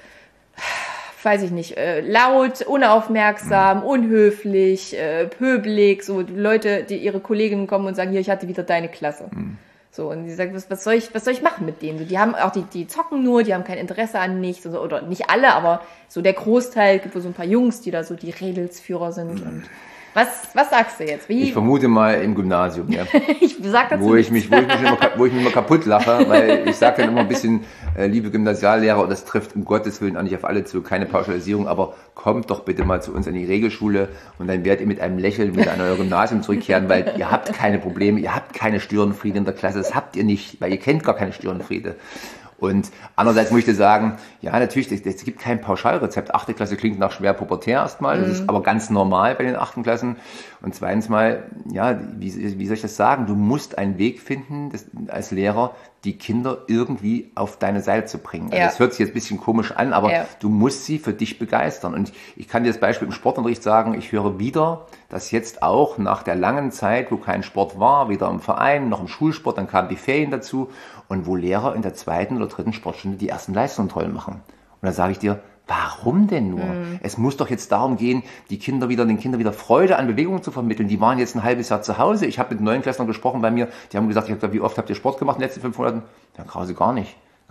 weiß ich nicht, äh, laut, unaufmerksam, mhm. unhöflich, äh, pöbelig. So Leute, die ihre Kolleginnen kommen und sagen, hier, ich hatte wieder deine Klasse. Mhm. So, und sie sagt, was, was soll ich, was soll ich machen mit denen? So, die haben auch, die, die zocken nur, die haben kein Interesse an nichts. So, oder nicht alle, aber so der Großteil, gibt so ein paar Jungs, die da so die Redelsführer sind mhm. und Was, was sagst du jetzt? Wie? Ich vermute mal im Gymnasium, ja. ich sag dazu wo ich mich, wo ich mich immer, wo ich mich immer kaputt lache, weil ich sage dann immer ein bisschen, äh, liebe Gymnasiallehrer, und das trifft um Gottes Willen auch nicht auf alle zu, keine Pauschalisierung, aber kommt doch bitte mal zu uns an die Regelschule und dann werdet ihr mit einem Lächeln wieder an euer Gymnasium zurückkehren, weil ihr habt keine Probleme, ihr habt keine Störenfriede in der Klasse, das habt ihr nicht, weil ihr kennt gar keine Störenfriede. Und andererseits möchte ich sagen, ja, natürlich, es gibt kein Pauschalrezept. Achte Klasse klingt nach schwer pubertär erstmal, das ist aber ganz normal bei den achten Klassen. Und zweitens mal, ja, wie, wie soll ich das sagen? Du musst einen Weg finden, das, als Lehrer, die Kinder irgendwie auf deine Seite zu bringen. Also ja. Das hört sich jetzt ein bisschen komisch an, aber ja. du musst sie für dich begeistern. Und ich kann dir das Beispiel im Sportunterricht sagen, ich höre wieder, dass jetzt auch nach der langen Zeit, wo kein Sport war, weder im Verein noch im Schulsport, dann kamen die Ferien dazu und wo Lehrer in der zweiten oder dritten Sportstunde die ersten Leistungen toll machen. Und da sage ich dir, warum denn nur? Mhm. Es muss doch jetzt darum gehen, die Kinder wieder, den Kindern wieder Freude an Bewegung zu vermitteln. Die waren jetzt ein halbes Jahr zu Hause. Ich habe mit Neunklässlern gesprochen bei mir, die haben gesagt, ich habe gesagt, wie oft habt ihr Sport gemacht in den letzten fünf Monaten? Ja, Krause, gar nicht.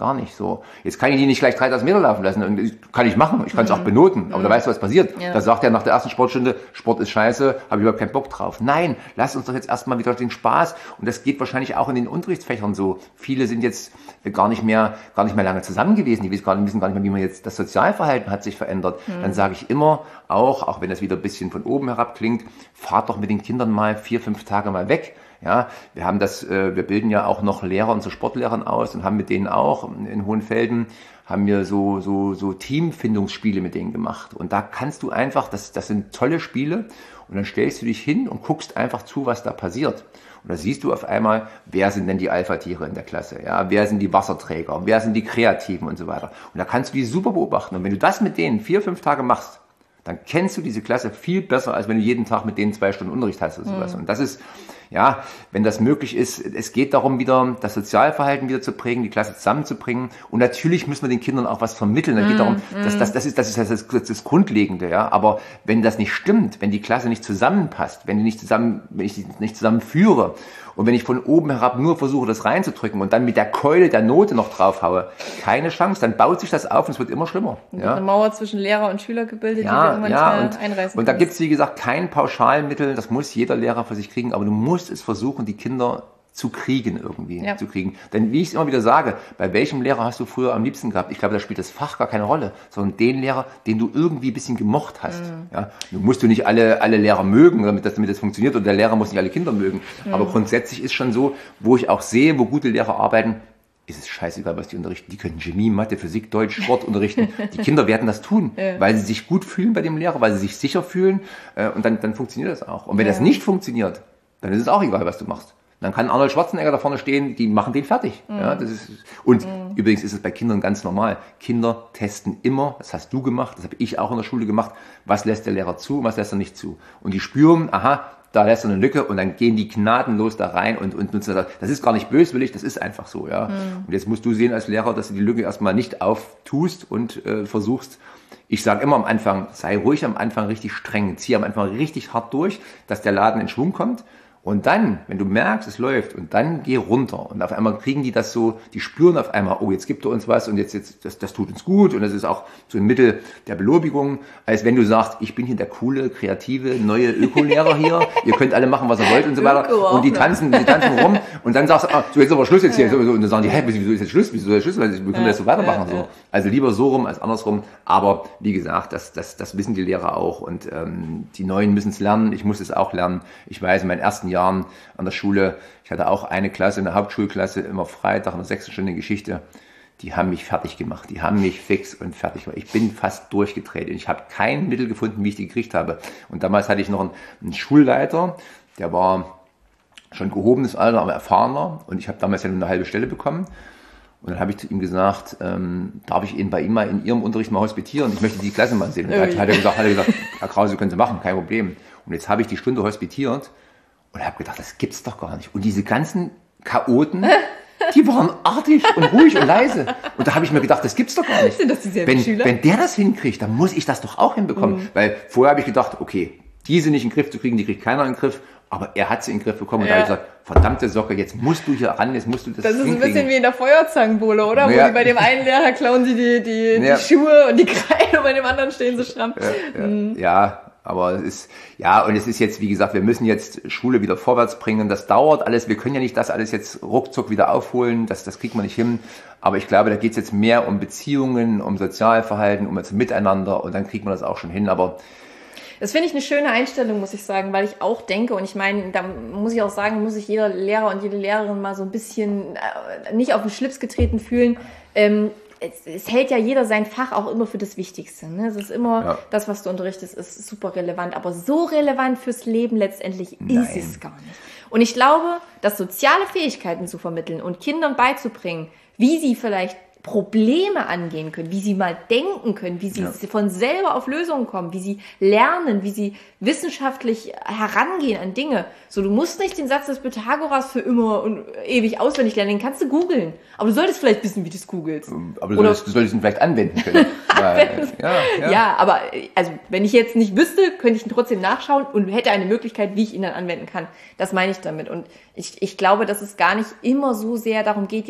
Gar nicht so. Jetzt kann ich die nicht gleich dreitausend Meter laufen lassen. Und kann ich machen. Ich kann es mhm. auch benoten. Aber mhm. da weißt du, was passiert. Ja. Da sagt er nach der ersten Sportstunde, Sport ist scheiße, habe ich überhaupt keinen Bock drauf. Nein, lass uns doch jetzt erstmal wieder den Spaß. Und das geht wahrscheinlich auch in den Unterrichtsfächern so. Viele sind jetzt gar nicht mehr, gar nicht mehr lange zusammen gewesen. Die wissen gar nicht, wissen gar nicht mehr, wie man jetzt, das Sozialverhalten hat sich verändert. Mhm. Dann sage ich immer auch, auch wenn das wieder ein bisschen von oben herab klingt, fahrt doch mit den Kindern mal vier, fünf Tage mal weg. Ja, wir haben das, äh, wir bilden ja auch noch Lehrer und so Sportlehrern aus und haben mit denen auch in Hohenfelden haben wir so so so Teamfindungsspiele mit denen gemacht. Und da kannst du einfach, das das sind tolle Spiele und dann stellst du dich hin und guckst einfach zu, was da passiert. Und da siehst du auf einmal, wer sind denn die Alpha-Tiere in der Klasse? Ja, wer sind die Wasserträger? Wer sind die Kreativen und so weiter? Und da kannst du die super beobachten. Und wenn du das mit denen vier, fünf Tage machst, dann kennst du diese Klasse viel besser, als wenn du jeden Tag mit denen zwei Stunden Unterricht hast oder sowas. Mhm. Und das ist, ja, wenn das möglich ist, es geht darum, wieder das Sozialverhalten wieder zu prägen, die Klasse zusammenzubringen. Und natürlich müssen wir den Kindern auch was vermitteln. Es geht darum, dass das, das ist, das ist das, ist das, das Grundlegende, ja. Aber wenn das nicht stimmt, wenn die Klasse nicht zusammenpasst, wenn die nicht zusammen, wenn ich die nicht zusammenführe und wenn ich von oben herab nur versuche, das reinzudrücken und dann mit der Keule der Note noch draufhaue, keine Chance, dann baut sich das auf und es wird immer schlimmer. Und ja. Eine Mauer zwischen Lehrer und Schüler gebildet, ja, die wir irgendwann ja, nicht mehr einreißen. Und da gibt es, wie gesagt, kein Pauschalmittel, das muss jeder Lehrer für sich kriegen, aber du musst es versuchen, die Kinder zu kriegen irgendwie, ja. zu kriegen. Denn wie ich es immer wieder sage, bei welchem Lehrer hast du früher am liebsten gehabt? Ich glaube, da spielt das Fach gar keine Rolle, sondern den Lehrer, den du irgendwie ein bisschen gemocht hast. Mhm. Ja, du musst du nicht alle, alle Lehrer mögen, damit das, damit das funktioniert, oder der Lehrer muss nicht alle Kinder mögen. Mhm. Aber grundsätzlich ist schon so, wo ich auch sehe, wo gute Lehrer arbeiten, ist es scheißegal, was die unterrichten. Die können Chemie, Mathe, Physik, Deutsch, Sport unterrichten. Die Kinder werden das tun, ja. weil sie sich gut fühlen bei dem Lehrer, weil sie sich sicher fühlen, und dann, dann funktioniert das auch. Und wenn ja. das nicht funktioniert, dann ist es auch egal, was du machst. Dann kann Arnold Schwarzenegger da vorne stehen, die machen den fertig. Mhm. Ja, das ist, und mhm. übrigens ist es bei Kindern ganz normal. Kinder testen immer, das hast du gemacht, das habe ich auch in der Schule gemacht, was lässt der Lehrer zu und was lässt er nicht zu. Und die spüren, aha, da lässt er eine Lücke und dann gehen die gnadenlos da rein und, und nutzen das. Das ist gar nicht böswillig, das ist einfach so. Ja. Mhm. Und jetzt musst du sehen als Lehrer, dass du die Lücke erstmal nicht auftust und äh, versuchst. Ich sage immer am Anfang, sei ruhig am Anfang richtig streng, zieh am Anfang richtig hart durch, dass der Laden in Schwung kommt. Und dann, wenn du merkst, es läuft, und dann geh runter. Und auf einmal kriegen die das so, die spüren auf einmal, oh, jetzt gibt er uns was und jetzt, jetzt das, das tut uns gut. Und das ist auch so ein Mittel der Belobigung, als wenn du sagst, ich bin hier der coole, kreative, neue Öko-Lehrer hier. Ihr könnt alle machen, was ihr wollt und so weiter. Öko und die tanzen, die tanzen rum. Und dann sagst du, ah, so jetzt aber Schluss jetzt hier. Und dann sagen die, hä, wieso ist jetzt Schluss? Wieso ist jetzt Schluss? Wir können das so weitermachen. So. Also lieber so rum als andersrum. Aber wie gesagt, das, das, das wissen die Lehrer auch. Und ähm, die Neuen müssen es lernen. Ich muss es auch lernen. Ich weiß, in meinen ersten Jahren an der Schule, ich hatte auch eine Klasse, eine Hauptschulklasse, immer Freitag in der sechsten Stunde Geschichte, die haben mich fertig gemacht, die haben mich fix und fertig gemacht. Ich bin fast durchgedreht und ich habe kein Mittel gefunden, wie ich die gekriegt habe. Und damals hatte ich noch einen, einen Schulleiter, der war schon gehobenes Alter, aber erfahrener, und ich habe damals ja nur eine halbe Stelle bekommen. Und dann habe ich zu ihm gesagt, ähm, darf ich ihn bei ihm mal in Ihrem Unterricht mal hospitieren? Ich möchte die Klasse mal sehen. Und dann hat er gesagt, hat er gesagt, Herr Krause, können Sie machen, kein Problem. Und jetzt habe ich die Stunde hospitiert und habe gedacht, das gibt's doch gar nicht. Und diese ganzen Chaoten, die waren artig und ruhig und leise. Und da habe ich mir gedacht, das gibt's doch gar nicht. Sind das dieselben wenn, Schüler? Wenn der das hinkriegt, dann muss ich das doch auch hinbekommen. Mhm. Weil vorher habe ich gedacht, okay, diese nicht in den Griff zu kriegen, die kriegt keiner in den Griff. Aber er hat sie in den Griff bekommen. Ja. Und da habe ich gesagt, verdammte Socke, jetzt musst du hier ran, jetzt musst du das Das ist hinkriegen. ein bisschen wie in der Feuerzangenbowle, oder? Ja. Wo die bei dem einen Lehrer klauen sie die, die, ja. die Schuhe und die Kreide und bei dem anderen stehen sie stramm. Ja, ja. Mhm. ja. Aber es ist, ja, und es ist jetzt, wie gesagt, wir müssen jetzt Schule wieder vorwärts bringen. Das dauert alles. Wir können ja nicht das alles jetzt ruckzuck wieder aufholen. Das, das kriegt man nicht hin. Aber ich glaube, da geht es jetzt mehr um Beziehungen, um Sozialverhalten, um das Miteinander. Und dann kriegt man das auch schon hin. Aber das finde ich eine schöne Einstellung, muss ich sagen, weil ich auch denke, und ich meine, da muss ich auch sagen, muss sich jeder Lehrer und jede Lehrerin mal so ein bisschen äh, nicht auf den Schlips getreten fühlen. Ähm, Es, es hält ja jeder sein Fach auch immer für das Wichtigste. Ne? Es ist immer, ja. das, was du unterrichtest, ist super relevant. Aber so relevant fürs Leben letztendlich Nein. ist es gar nicht. Und ich glaube, dass soziale Fähigkeiten zu vermitteln und Kindern beizubringen, wie sie vielleicht Probleme angehen können, wie sie mal denken können, wie sie ja. von selber auf Lösungen kommen, wie sie lernen, wie sie wissenschaftlich herangehen an Dinge. So, du musst nicht den Satz des Pythagoras für immer und ewig auswendig lernen, den kannst du googeln. Aber du solltest vielleicht wissen, wie du es googelst. Aber du solltest, du solltest ihn vielleicht anwenden können. ja, ja. ja, aber also wenn ich jetzt nicht wüsste, könnte ich ihn trotzdem nachschauen und hätte eine Möglichkeit, wie ich ihn dann anwenden kann. Das meine ich damit. Und ich, ich glaube, dass es gar nicht immer so sehr darum geht, jetzt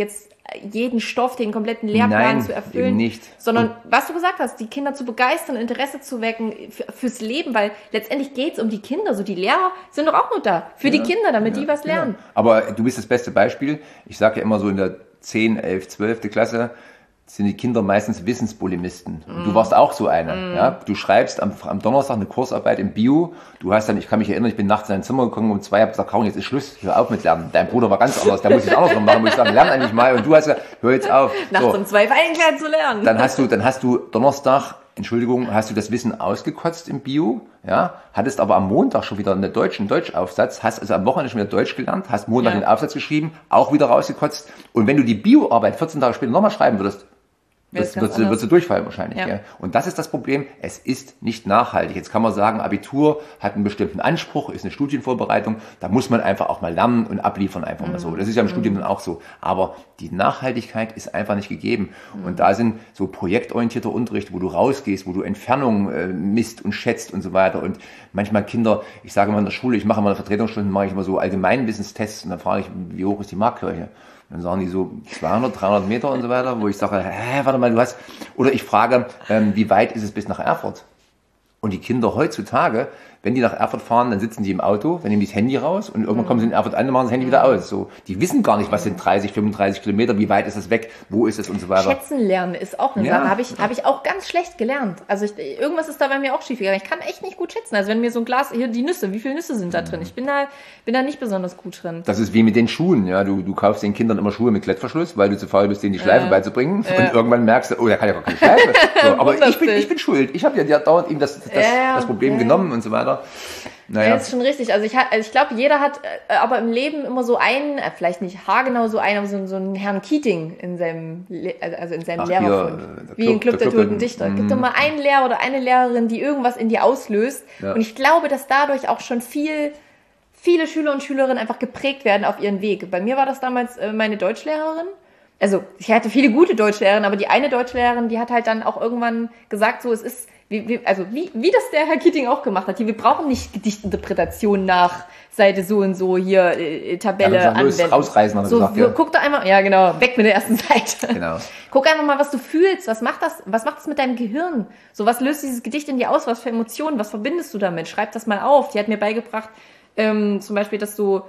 jeden Stoff, den kompletten Lehrplan Nein, zu erfüllen. Eben nicht. Sondern, Und was du gesagt hast, die Kinder zu begeistern, Interesse zu wecken f- fürs Leben, weil letztendlich geht es um die Kinder. So die Lehrer sind doch auch nur da. Für ja, die Kinder, damit ja, die was lernen. Ja. Aber du bist das beste Beispiel. Ich sage ja immer so in der zehn, elf, zwölfte Klasse, sind die Kinder meistens Wissensbulimisten. Mm. Du warst auch so eine. Mm. Ja? Du schreibst am, am Donnerstag eine Kursarbeit im Bio. Du hast dann, ich kann mich erinnern, ich bin nachts in dein Zimmer gekommen um zwei, hab gesagt, Karin, jetzt ist Schluss, hör auf mit Lernen. Dein Bruder war ganz anders, der muss es andersrum machen, muss ich sagen, lern eigentlich mal. Und du hast ja, hör jetzt auf. Nachts so. um zwei Feingleid zu lernen. Dann hast du, dann hast du Donnerstag, Entschuldigung, hast du das Wissen ausgekotzt im Bio, ja, hattest aber am Montag schon wieder einen deutschen Deutschaufsatz, hast also am Wochenende schon wieder Deutsch gelernt, hast Montag ja. den Aufsatz geschrieben, auch wieder rausgekotzt. Und wenn du die Bioarbeit vierzehn Tage später nochmal schreiben würdest, Das wird, wird du durchfallen wahrscheinlich. Ja. Ja. Und das ist das Problem, es ist nicht nachhaltig. Jetzt kann man sagen, Abitur hat einen bestimmten Anspruch, ist eine Studienvorbereitung, da muss man einfach auch mal lernen und abliefern einfach mhm. mal so. Das ist ja im mhm. Studium dann auch so. Aber die Nachhaltigkeit ist einfach nicht gegeben. Mhm. Und da sind so projektorientierter Unterricht, wo du rausgehst, wo du Entfernung äh, misst und schätzt und so weiter. Und manchmal Kinder, ich sage immer in der Schule, ich mache immer in Vertretungsstunden, mache ich immer so Allgemeinwissenstests und dann frage ich, wie hoch ist die Markkirche? Dann sagen die so zweihundert, dreihundert Meter und so weiter, wo ich sage, hä, warte mal, du hast, oder ich frage, ähm, wie weit ist es bis nach Erfurt? Und die Kinder heutzutage, wenn die nach Erfurt fahren, dann sitzen die im Auto, dann nehmen die das Handy raus und irgendwann kommen sie in Erfurt an und machen das Handy wieder aus. So, die wissen gar nicht, was sind dreißig, fünfunddreißig Kilometer, wie weit ist das weg, wo ist es und so weiter. Schätzen lernen ist auch eine ja. Sache, habe ich, hab ich auch ganz schlecht gelernt. Also ich, irgendwas ist da bei mir auch schief gegangen. Ich kann echt nicht gut schätzen. Also wenn mir so ein Glas, hier die Nüsse, wie viele Nüsse sind da drin? Ich bin da, bin da nicht besonders gut drin. Das ist wie mit den Schuhen. Ja, du, du kaufst den Kindern immer Schuhe mit Klettverschluss, weil du zu faul bist, denen die Schleife äh, beizubringen. Äh. Und irgendwann merkst du, oh, der kann ja gar keine Schleife. So, aber ich bin, ich bin schuld. Ich habe ja dauernd ihm das, das, das, ja, das Problem ja. genommen und so weiter. Naja. Ja, das ist schon richtig. Also ich, also ich glaube, jeder hat äh, aber im Leben immer so einen, äh, vielleicht nicht haargenau so einen, aber so, so einen Herrn Keating in seinem, Le- also in seinem Ach, Lehrerfund. Hier, wie Club, in Club der, der Toten Dichter. Es gibt doch mal einen Lehrer oder eine Lehrerin, die irgendwas in dir auslöst. Ja. Und ich glaube, dass dadurch auch schon viel, viele Schüler und Schülerinnen einfach geprägt werden auf ihren Weg. Bei mir war das damals äh, meine Deutschlehrerin. Also ich hatte viele gute Deutschlehrerinnen, aber die eine Deutschlehrerin, die hat halt dann auch irgendwann gesagt, so es ist, wie, wie, also wie, wie das der Herr Keating auch gemacht hat, hier, wir brauchen nicht Gedichtinterpretation nach Seite so und so, hier äh, Tabelle ja, anwenden. Rausreißen, haben wir so, gesagt, wir, ja. Guck doch einmal, ja genau, weg mit der ersten Seite. Genau. Guck einfach mal, was du fühlst, was macht das, was macht das mit deinem Gehirn? So, was löst dieses Gedicht in dir aus, was für Emotionen, was verbindest du damit? Schreib das mal auf. Die hat mir beigebracht, ähm, zum Beispiel, dass du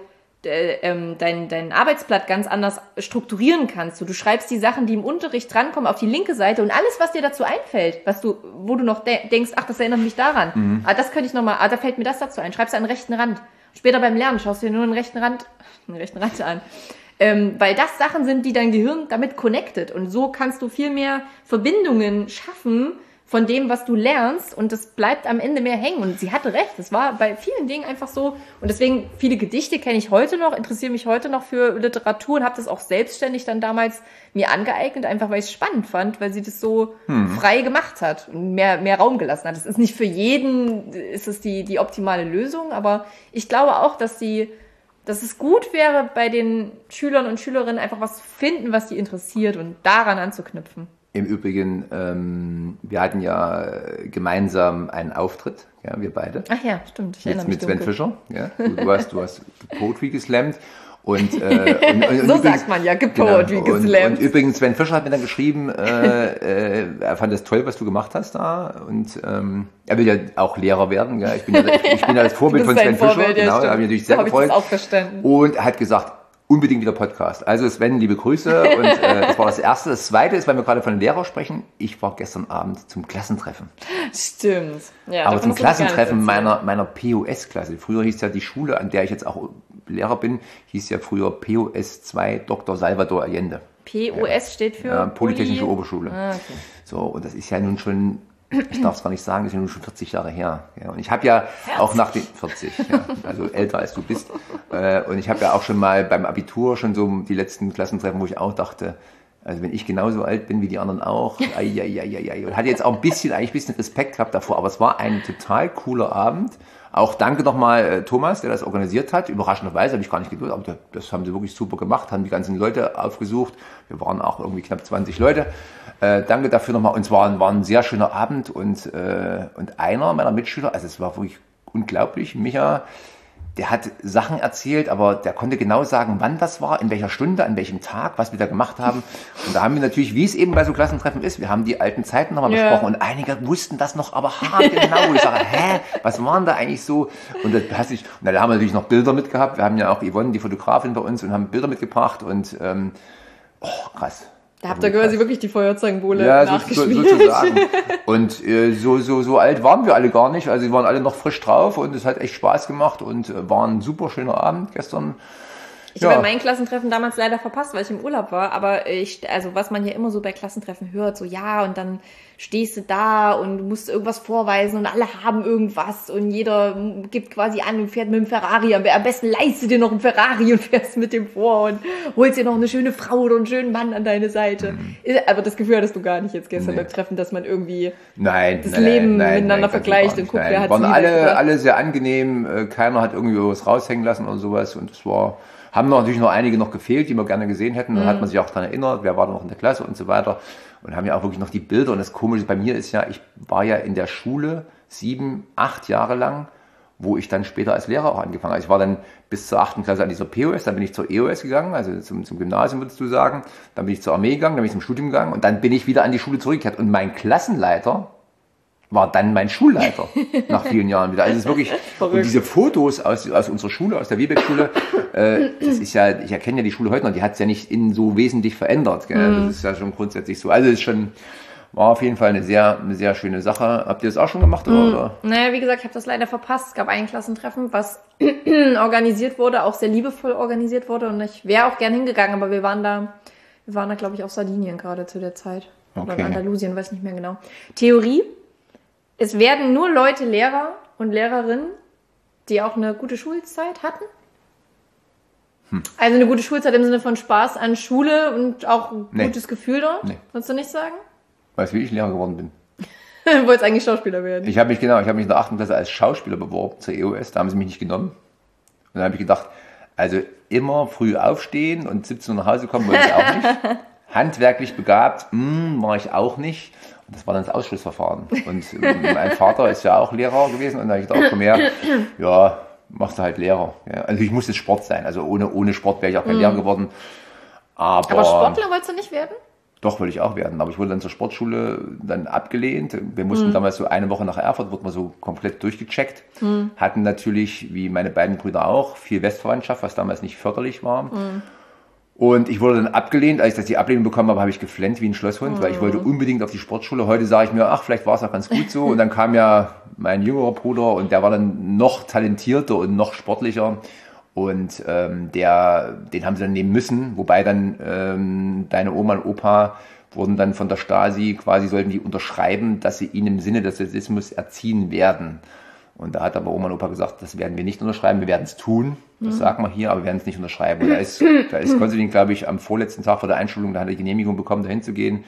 Dein, dein Arbeitsblatt ganz anders strukturieren kannst. Du, du schreibst die Sachen, die im Unterricht drankommen, auf die linke Seite und alles, was dir dazu einfällt, was du, wo du noch de- denkst, ach, das erinnert mich daran. Mhm. Ah, das könnte ich nochmal, ah, da fällt mir das dazu ein. Schreibst du an den rechten Rand. Später beim Lernen schaust du dir nur den rechten Rand, den rechten Rand an. Ähm, weil das Sachen sind, die dein Gehirn damit connected. Und so kannst du viel mehr Verbindungen schaffen von dem, was du lernst, und das bleibt am Ende mehr hängen. Und sie hatte recht, das war bei vielen Dingen einfach so. Und deswegen, viele Gedichte kenne ich heute noch, interessiere mich heute noch für Literatur und habe das auch selbstständig dann damals mir angeeignet, einfach weil ich es spannend fand, weil sie das so hm. frei gemacht hat und mehr, mehr Raum gelassen hat. Das ist nicht für jeden, ist es die, die optimale Lösung, aber ich glaube auch, dass die, dass es gut wäre, bei den Schülern und Schülerinnen einfach was finden, was die interessiert und daran anzuknüpfen. Im Übrigen, ähm, wir hatten ja gemeinsam einen Auftritt, ja, wir beide. Ach ja, stimmt. Ich erinnere mit, mich mit Sven Fischer. Ja. Du, du hast, du hast Poetry geslammt. Und, äh, und, und, so und sagt man ja, Poetry genau, geslammt. Und, und übrigens, Sven Fischer hat mir dann geschrieben, äh, äh, er fand es toll, was du gemacht hast da. Und ähm, er will ja auch Lehrer werden. Ja. Ich bin ja, ich, ich bin ja das Vorbild von Sven Fischer. Vorbild, genau, ja, da habe ich natürlich sehr so gefreut. Ich das auch verstanden. Und er hat gesagt, unbedingt wieder Podcast. Also Sven, liebe Grüße. Und äh, das war das Erste. Das Zweite ist, weil wir gerade von den Lehrern sprechen, ich war gestern Abend zum Klassentreffen. Stimmt. Ja, aber zum Klassentreffen meiner, meiner P O S-Klasse. Früher hieß ja die Schule, an der ich jetzt auch Lehrer bin, hieß ja früher P O S zwei Doktor Salvador Allende. P O S ja. steht für? Ja, Polytechnische Poly- Oberschule. Ah, okay. So, und das ist ja nun schon, ich darf es gar nicht sagen, das ist ja nun schon vierzig Jahre her. Ja, und ich habe ja vierzig. Auch nach den vierzig, ja, also älter als du bist. Äh, und ich habe ja auch schon mal beim Abitur schon so die letzten Klassentreffen, wo ich auch dachte, also wenn ich genauso alt bin wie die anderen auch, ai, ai, ai, ai, und hatte jetzt auch ein bisschen, eigentlich ein bisschen Respekt gehabt davor, aber es war ein total cooler Abend. Auch danke nochmal äh, Thomas, der das organisiert hat. Überraschenderweise habe ich gar nicht gedacht, aber das haben sie wirklich super gemacht, haben die ganzen Leute aufgesucht. Wir waren auch irgendwie knapp zwanzig Leute. Äh, danke dafür nochmal. Und es war, war ein sehr schöner Abend und, äh, und einer meiner Mitschüler, also es war wirklich unglaublich, Micha, der hat Sachen erzählt, aber der konnte genau sagen, wann das war, in welcher Stunde, an welchem Tag, was wir da gemacht haben. Und da haben wir natürlich, wie es eben bei so Klassentreffen ist, wir haben die alten Zeiten nochmal Ja. besprochen und einige wussten das noch, aber haargenau. Ich sage, hä, was waren da eigentlich so? Und das hat sich, und da haben wir natürlich noch Bilder mitgehabt. Wir haben ja auch Yvonne, die Fotografin bei uns, und haben Bilder mitgebracht und ähm, oh, krass. Da habt ihr quasi wirklich die Feuerzeugenbowle Ja, so, so, nachgespielt. sozusagen. Und äh, so, so, so alt waren wir alle gar nicht. Also wir waren alle noch frisch drauf und es hat echt Spaß gemacht und äh, war ein super schöner Abend gestern. Ich Ja. habe mein Klassentreffen damals leider verpasst, weil ich im Urlaub war. Aber ich, also was man ja immer so bei Klassentreffen hört, so ja, und dann stehst du da und du musst irgendwas vorweisen und alle haben irgendwas und jeder gibt quasi an und fährt mit dem Ferrari. Am besten leist du dir noch einen Ferrari und fährst mit dem vor und holst dir noch eine schöne Frau oder einen schönen Mann an deine Seite. Mhm. Aber das Gefühl hattest du gar nicht jetzt gestern Nee. beim Treffen, dass man irgendwie Nein, das nein, Leben nein, miteinander nein, ganz vergleicht gar und nicht, guckt, nein. wer hat waren sie alle, weggebracht. alle sehr angenehm. Äh, Keiner hat irgendwie was raushängen lassen und sowas. Und es war, haben noch natürlich noch einige noch gefehlt, die wir gerne gesehen hätten. Dann hat man sich auch daran erinnert, wer war da noch in der Klasse und so weiter. Und haben ja auch wirklich noch die Bilder. Und das Komische bei mir ist ja, ich war ja in der Schule sieben, acht Jahre lang, wo ich dann später als Lehrer auch angefangen habe. Also ich war dann bis zur achten Klasse an dieser P O S, dann bin ich zur E O S gegangen, also zum, zum Gymnasium würdest du sagen. Dann bin ich zur Armee gegangen, dann bin ich zum Studium gegangen und dann bin ich wieder an die Schule zurückgekehrt. Und mein Klassenleiter war dann mein Schulleiter nach vielen Jahren wieder. Also es ist wirklich, und diese Fotos aus, aus unserer Schule, aus der Wiebeck-Schule, äh, das ist ja, ich erkenne ja die Schule heute noch, die hat es ja nicht in so wesentlich verändert. Gell? Mhm. Das ist ja schon grundsätzlich so. Also es ist schon, war auf jeden Fall eine sehr, eine sehr schöne Sache. Habt ihr das auch schon gemacht? Oder? Mhm. oder? Naja, wie gesagt, ich habe das leider verpasst. Es gab ein Klassentreffen, was organisiert wurde, auch sehr liebevoll organisiert wurde. Und ich wäre auch gern hingegangen, aber wir waren da, wir waren da, glaube ich, auf Sardinien gerade zu der Zeit. Oder Okay. in Andalusien, weiß nicht mehr genau. Theorie: Es werden nur Leute Lehrer und Lehrerinnen, die auch eine gute Schulzeit hatten. Hm. Also eine gute Schulzeit im Sinne von Spaß an Schule und auch ein Nee. gutes Gefühl dort. Nee. Willst du nicht sagen? Weißt du, wie ich Lehrer geworden bin? Du wolltest eigentlich Schauspieler werden. Ich habe mich, genau, ich habe mich in der achten Klasse als Schauspieler beworben zur E O S, da haben sie mich nicht genommen. Und dann habe ich gedacht, also immer früh aufstehen und siebzehn Uhr nach Hause kommen wollte ich auch nicht. Handwerklich begabt, mh, war ich auch nicht. Und das war dann das Ausschlussverfahren. Und äh, mein Vater ist ja auch Lehrer gewesen und da habe ich gedacht, komm her, ja, machst du halt Lehrer. Ja, also ich musste Sport sein, also ohne, ohne Sport wäre ich auch kein Lehrer geworden. Aber, Aber Sportler wolltest du nicht werden? Doch, wollte ich auch werden. Aber ich wurde dann zur Sportschule dann abgelehnt. Wir mussten damals so eine Woche nach Erfurt, wurden wir so komplett durchgecheckt. Mhm. Hatten natürlich, wie meine beiden Brüder auch, viel Westverwandtschaft, was damals nicht förderlich war. Mhm. Und ich wurde dann abgelehnt. Als ich das die Ablehnung bekommen habe, habe ich geflennt wie ein Schlosshund, weil ich wollte unbedingt auf die Sportschule. Heute sage ich mir, ach, vielleicht war es auch ganz gut so. Und dann kam ja mein jüngerer Bruder und der war dann noch talentierter und noch sportlicher. Und ähm, der, den haben sie dann nehmen müssen, wobei dann ähm, deine Oma und Opa wurden dann von der Stasi, quasi sollten die unterschreiben, dass sie ihn im Sinne des Sozialismus erziehen werden. Und da hat aber Oma und Opa gesagt, das werden wir nicht unterschreiben, wir werden es tun, das sagen wir hier, aber wir werden es nicht unterschreiben. Und da ist, da ist Konstantin, glaube ich, am vorletzten Tag vor der Einschulung, da hat er die Genehmigung bekommen, dahin zu gehen.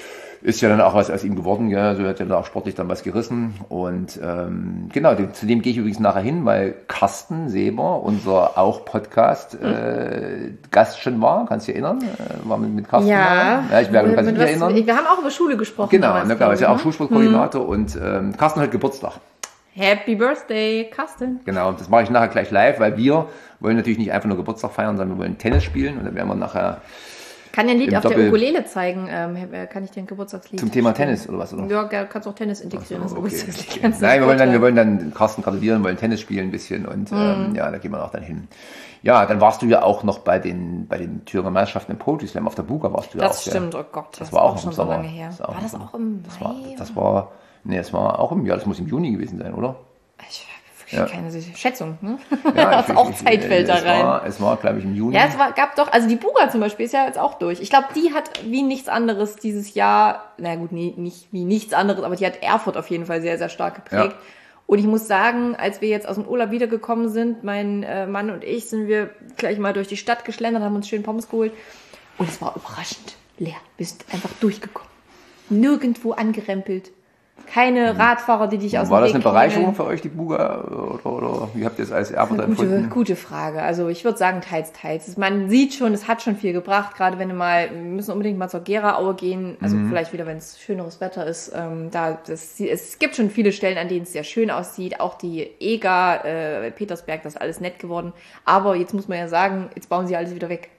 Ist ja dann auch was aus ihm geworden, ja, so hat er dann auch sportlich dann was gerissen. Und ähm, genau, dem, zu dem gehe ich übrigens nachher hin, weil Carsten Seber, unser auch Podcast äh, Gast schon war, kannst du dich erinnern? Äh, war mit, mit Carsten Ja. mal. Ja, ich werde Mit- kannst du mit dich was- erinnern. Wir haben auch über Schule gesprochen. Genau, damals, ne, glaub genau, ist ja ich, auch ne? Schulsportkoordinator und ähm, Carsten hat Geburtstag. Happy Birthday, Carsten. Genau, das mache ich nachher gleich live, weil wir wollen natürlich nicht einfach nur Geburtstag feiern, sondern wir wollen Tennis spielen und dann werden wir nachher Kann dir ein Lied Im auf Doppel- der Ukulele zeigen. Ähm, kann ich dir ein Geburtstagslied zum Thema spielen? Tennis oder was, oder? Ja, ge- kannst auch Tennis integrieren. So, das okay, Geburtstagslied okay. kannst du Nein, wir wollen, dann, wir vortragen. wollen dann Carsten gratulieren, wollen Tennis spielen ein bisschen und Mhm. ähm, ja, da gehen wir auch dann hin. Ja, dann warst du ja auch noch bei den, bei den Thüringer Meisterschaften im Poetry Slam auf der Buga warst du ja auch. Das stimmt, oh Gott. Das war auch schon im so Sommer. lange her. Das war auch War das im auch im Das war, Mai? das war, nee, das war auch im Jahr, das muss im Juni gewesen sein, oder? Ich habe wirklich keine Schätzung. Ne? Ja, Das auch Zeit fällt da es rein. War, es war, glaube ich, im Juni. Ja, es war, gab doch, also die Buga zum Beispiel ist ja jetzt auch durch. Ich glaube, die hat wie nichts anderes dieses Jahr, na gut, nie, nicht wie nichts anderes, aber die hat Erfurt auf jeden Fall sehr, sehr stark geprägt. Ja. Und ich muss sagen, als wir jetzt aus dem Urlaub wiedergekommen sind, mein äh, Mann und ich, sind wir gleich mal durch die Stadt geschlendert, haben uns schön Pommes geholt. Und es war überraschend leer. Wir sind einfach durchgekommen. Nirgendwo angerempelt. Keine Radfahrer, die dich aus dem War das Weg eine Bereicherung nehmen. für euch, die Buga? Oder, oder wie habt ihr es als Erbe Gute, empfunden? gute Frage. Also ich würde sagen, teils, teils. Man sieht schon, es hat schon viel gebracht, gerade wenn du mal, wir müssen unbedingt mal zur Geraaue gehen, also Mhm. vielleicht wieder, wenn es schöneres Wetter ist. Ähm, da, das, es gibt schon viele Stellen, an denen es sehr schön aussieht. Auch die Eger, äh, Petersberg, das ist alles nett geworden. Aber jetzt muss man ja sagen, jetzt bauen sie alles wieder weg.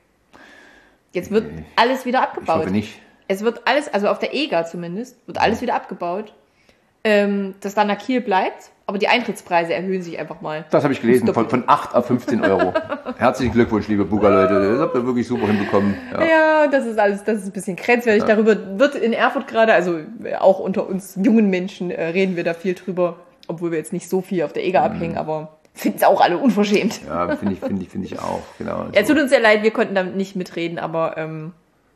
Jetzt wird Nee. alles wieder Ich abgebaut. hoffe nicht. Es wird alles, also auf der Eger zumindest, wird alles wieder abgebaut. Ähm, das dann nach Kiel bleibt, aber die Eintrittspreise erhöhen sich einfach mal. Das habe ich gelesen, von, von acht auf fünfzehn Euro. Herzlichen Glückwunsch, liebe Buga-Leute. Das habt ihr wirklich super hinbekommen. Ja. Ja, das ist alles, das ist ein bisschen grenzwertig. Ja. Darüber wird in Erfurt gerade, also äh, auch unter uns jungen Menschen äh, reden wir da viel drüber, obwohl wir jetzt nicht so viel auf der Eger abhängen, aber finden es auch alle unverschämt. Ja, finde ich, finde ich, finde ich auch, genau. Ja, es tut uns sehr leid, wir konnten damit nicht mitreden, aber ähm,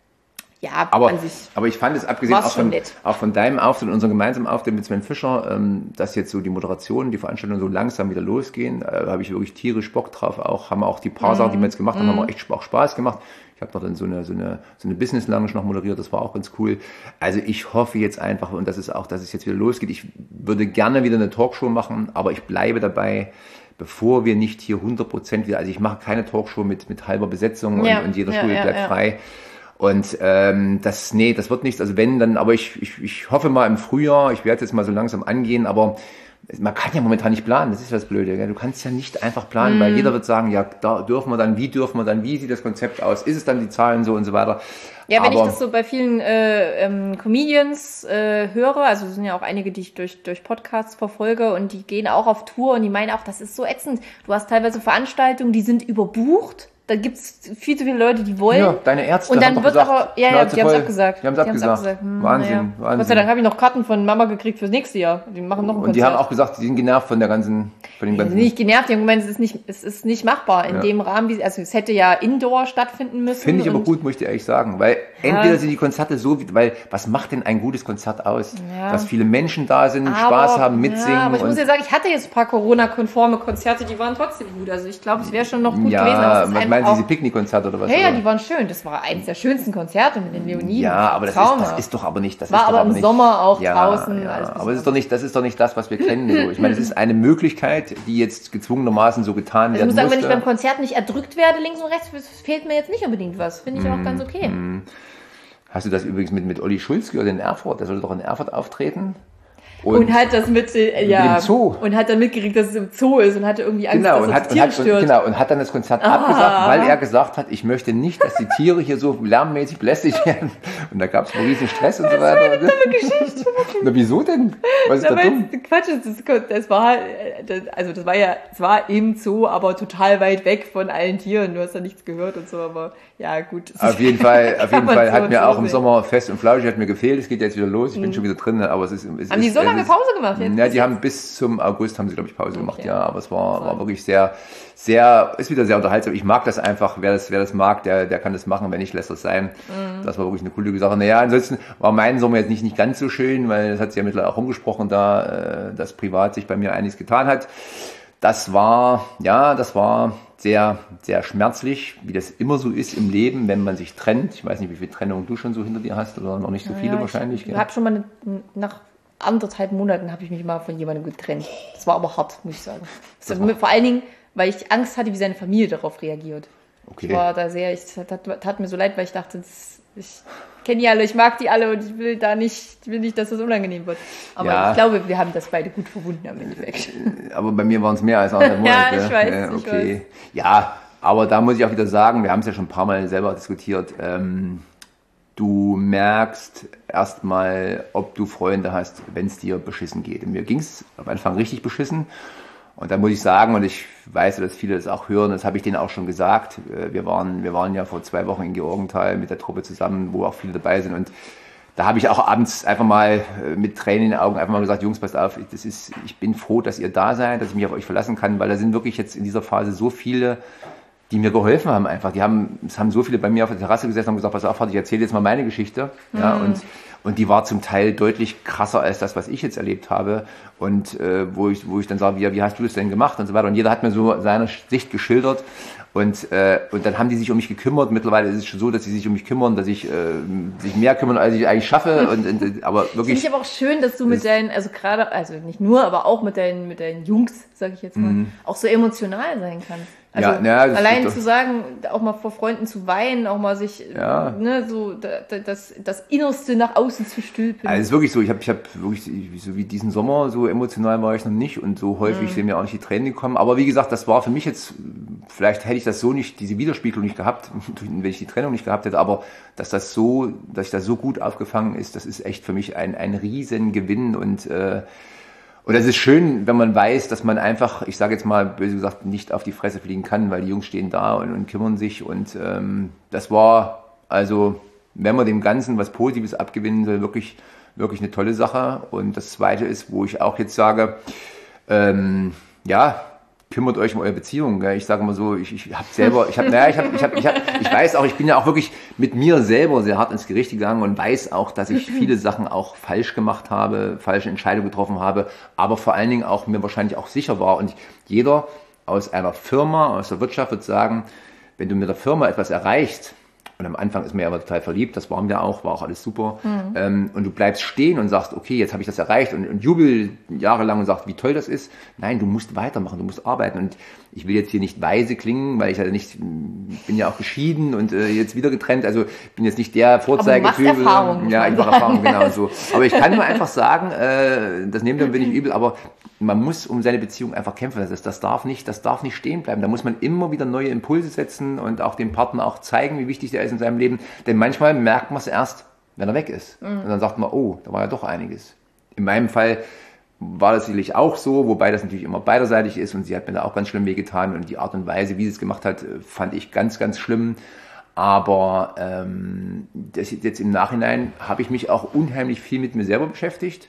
ja, Aber, an sich. aber ich fand es, abgesehen War's auch von, schon nett. auch von deinem Auftritt und unserem gemeinsamen Auftritt mit Sven Fischer, ähm, dass jetzt so die Moderationen, die Veranstaltungen so langsam wieder losgehen, äh, habe ich wirklich tierisch Bock drauf. Auch haben auch die paar Sachen, die wir jetzt gemacht haben, haben auch echt auch Spaß gemacht. Ich habe noch dann so eine, so eine, so eine Business Lounge noch moderiert, das war auch ganz cool. Also ich hoffe jetzt einfach, und das ist auch, dass es jetzt wieder losgeht. Ich würde gerne wieder eine Talkshow machen, aber ich bleibe dabei, bevor wir nicht hier hundert Prozent wieder, also ich mache keine Talkshow mit, mit halber Besetzung Ja, und, und jeder ja, Stuhl ja, bleibt ja. frei. Und ähm, das, nee, das wird nichts. Also wenn, dann, aber ich, ich, ich hoffe mal im Frühjahr, ich werde jetzt mal so langsam angehen, aber man kann ja momentan nicht planen, das ist das Blöde. Gell? Du kannst ja nicht einfach planen, Mhm. weil jeder wird sagen, ja, da dürfen wir dann, wie dürfen wir dann, wie sieht das Konzept aus, ist es dann die Zahlen so und so weiter. Ja, wenn aber, ich das so bei vielen äh, ähm, Comedians äh, höre, also es sind ja auch einige, die ich durch, durch Podcasts verfolge und die gehen auch auf Tour und die meinen auch, das ist so ätzend. Du hast teilweise Veranstaltungen, die sind überbucht. Da gibt's viel zu viele Leute, die wollen. Ja, deine Ärzte und dann haben doch wird gesagt, aber, ja, ja, Schnauze die haben es voll. abgesagt. Die haben's abgesagt. Hm, Wahnsinn, naja. Wahnsinn. Gott sei Dank habe ich noch Karten von Mama gekriegt fürs nächste Jahr. Die machen noch ein und Konzert. die haben auch gesagt, die sind genervt von der ganzen, von dem Die sind ganzen. nicht genervt, die haben gemeint, es ist nicht, es ist nicht machbar in Ja. dem Rahmen, wie, also es hätte ja Indoor stattfinden müssen. Finde ich aber und- gut, muss ich dir ehrlich sagen, weil entweder sind die Konzerte so, wie- weil was macht denn ein gutes Konzert aus? Ja. Dass viele Menschen da sind, Aber- Spaß haben, mitsingen. Ja, aber ich und muss ja sagen, ich hatte jetzt ein paar Corona-konforme Konzerte, die waren trotzdem gut. Also ich glaube, es wäre schon noch gut gewesen. Aber ja, es ist was einfach meinen Sie, auch, diese Picknickkonzerte oder was? ja, ja, oder? die waren schön. Das war eines der schönsten Konzerte mit den Leoniden. Ja, aber das ist, Traumhaft. das ist doch aber nicht, das War ist doch aber im nicht, Sommer auch ja, draußen, Ja, alles aber es ist doch nicht, das ist doch nicht das, was wir kennen. So. Ich meine, es ist eine Möglichkeit, die jetzt gezwungenermaßen so getan Also ich werden muss sagen, wenn ich musste. beim Konzert nicht erdrückt werde, links und rechts, fehlt mir jetzt nicht unbedingt was. Finde ich auch ganz okay. Hast du das übrigens mit, mit Olli Schulz gehört in Erfurt? Der sollte doch in Erfurt auftreten. Und, hat das mit, äh, ja, dem Zoo. und hat dann mitgekriegt, dass es im Zoo ist und hatte irgendwie Angst, Genau, dass und er hat, die und Tiere hat, und, stört. genau, und hat dann das Konzert abgesagt, weil er gesagt hat, ich möchte nicht, dass die Tiere hier so lärmmäßig belästigt werden. Und da gab es einen riesen Stress und so weiter. Das ist eine Geschichte. Na, wieso denn? Was ist da Aber dumm? jetzt, Quatsch, das, das war, äh, das, also das war ja, es war im Zoo, aber total weit weg von allen Tieren. Du hast da nichts gehört und so, aber ja, gut. es Auf ist- jeden Fall, auf kann jeden man Fall so hat und mir so auch im sehen. Sommer Fest und Flauschig hat mir gefehlt. Es geht jetzt wieder los. Ich bin schon wieder drin, aber es ist. Es Haben die ist, so es lange ist- Pause gemacht jetzt? Ja, Bis die jetzt? haben bis zum August haben sie, glaube ich, Pause gemacht, Okay. ja. Aber es war, war wirklich sehr, sehr, ist wieder sehr unterhaltsam. Ich mag das einfach. Wer das, wer das mag, der, der kann das machen. Wenn nicht, lässt das sein. Mhm. Das war wirklich eine coole Sache. Naja, ansonsten war mein Sommer jetzt nicht, nicht ganz so schön, weil es hat sich ja mittlerweile auch rumgesprochen, da, äh, dass privat sich bei mir einiges getan hat. Das war, ja, das war sehr, sehr schmerzlich, wie das immer so ist im Leben, wenn man sich trennt. Ich weiß nicht, wie viele Trennungen du schon so hinter dir hast oder noch nicht so viele Ja, wahrscheinlich. Ich gell? habe schon mal eine, nach anderthalb Monaten habe ich mich mal von jemandem getrennt. Das war aber hart, muss ich sagen. Das war- vor allen Dingen, weil ich Angst hatte, wie seine Familie darauf reagiert. Okay. Ich war da sehr, ich tat, tat mir so leid, weil ich dachte, das, ich kenne die alle, ich mag die alle und ich will da nicht, ich will nicht, dass das unangenehm wird. Aber Ja. ich glaube, wir haben das beide gut verwunden am Endeffekt. Aber bei mir waren es mehr als anderthalb Ja, Monate. ich weiß, Äh, ich okay. Ja, aber da muss ich auch wieder sagen, wir haben es ja schon ein paar Mal selber diskutiert, ähm, du merkst erstmal, ob du Freunde hast, wenn es dir beschissen geht. Und mir ging es am Anfang richtig beschissen. Und da muss ich sagen, und ich weiß, dass viele das auch hören, das habe ich denen auch schon gesagt, äh, wir waren, wir waren ja vor zwei Wochen in Georgenthal mit der Truppe zusammen, wo auch viele dabei sind. Und da habe ich auch abends einfach mal äh, mit Tränen in den Augen einfach mal gesagt, Jungs, passt auf, das ist, ich bin froh, dass ihr da seid, dass ich mich auf euch verlassen kann, weil da sind wirklich jetzt in dieser Phase so viele, die mir geholfen haben einfach. Die haben, es haben so viele bei mir auf der Terrasse gesessen und gesagt, pass auf, ich erzähle jetzt mal meine Geschichte. Ja, und, und die war zum Teil deutlich krasser als das, was ich jetzt erlebt habe. Und äh, wo ich, wo ich dann sage, wie, wie hast du das denn gemacht und so weiter. Und jeder hat mir so seine Sicht geschildert. Und, äh, und dann haben die sich um mich gekümmert. Mittlerweile ist es schon so, dass sie sich um mich kümmern, dass ich äh, sich mehr kümmern, als ich eigentlich schaffe. Und, und aber wirklich. Finde ich aber auch schön, dass du mit deinen, also gerade, also nicht nur, aber auch mit deinen, mit deinen Jungs, sag ich jetzt mal, mm. auch so emotional sein kannst. Also ja, ja, allein zu sagen, auch mal vor Freunden zu weinen, auch mal sich, ja. ne, so da, das, das Innerste nach außen zu stülpen. Also es ist wirklich so, ich habe ich hab wirklich, so wie diesen Sommer, so emotional war ich noch nicht und so häufig mm. sind mir auch nicht die Tränen gekommen. Aber wie gesagt, das war für mich jetzt, vielleicht hätte ich das so nicht, diese Widerspiegelung nicht gehabt, wenn ich die Trennung nicht gehabt hätte, aber dass das so, dass ich das so gut aufgefangen ist, das ist echt für mich ein, ein riesen Gewinn und äh, Und es ist schön, wenn man weiß, dass man einfach, ich sage jetzt mal böse gesagt, nicht auf die Fresse fliegen kann, weil die Jungs stehen da und, und kümmern sich. Und ähm, das war, also wenn man dem Ganzen was Positives abgewinnen will, wirklich, wirklich eine tolle Sache. Und das Zweite ist, wo ich auch jetzt sage, ähm, ja, kümmert euch um eure Beziehung. Gell? Ich sage mal so, ich, ich habe selber, ich habe, naja, ich habe, ich habe, ich habe, ich weiß auch, ich bin ja auch wirklich mit mir selber sehr hart ins Gericht gegangen und weiß auch, dass ich viele Sachen auch falsch gemacht habe, falsche Entscheidungen getroffen habe, aber vor allen Dingen auch mir wahrscheinlich auch sicher war. Und jeder aus einer Firma, aus der Wirtschaft wird sagen, wenn du mit der Firma etwas erreichst, und am Anfang ist man ja aber total verliebt, das waren wir auch, war auch alles super. Mhm. Ähm, und du bleibst stehen und sagst, okay, jetzt habe ich das erreicht und, und jubel jahrelang und sagst, wie toll das ist. Nein, du musst weitermachen, du musst arbeiten. Und ich will jetzt hier nicht weise klingen, weil ich ja nicht, bin ja auch geschieden und äh, jetzt wieder getrennt. Also bin jetzt nicht der Vorzeigetyp. Aber du machst Erfahrung. Ja, ich mache Erfahrung, genau so. Aber ich kann nur einfach sagen, äh, das nehmt dann bin ich übel, aber man muss um seine Beziehung einfach kämpfen. Das, ist, das, darf nicht, das darf nicht stehen bleiben. Da muss man immer wieder neue Impulse setzen und auch dem Partner auch zeigen, wie wichtig der ist in seinem Leben. Denn manchmal merkt man es erst, wenn er weg ist. Mhm. Und dann sagt man, oh, da war ja doch einiges. In meinem Fall war das sicherlich auch so, wobei das natürlich immer beiderseitig ist und sie hat mir da auch ganz schlimm wehgetan und die Art und Weise, wie sie es gemacht hat, fand ich ganz, ganz schlimm. Aber ähm, das jetzt im Nachhinein habe ich mich auch unheimlich viel mit mir selber beschäftigt.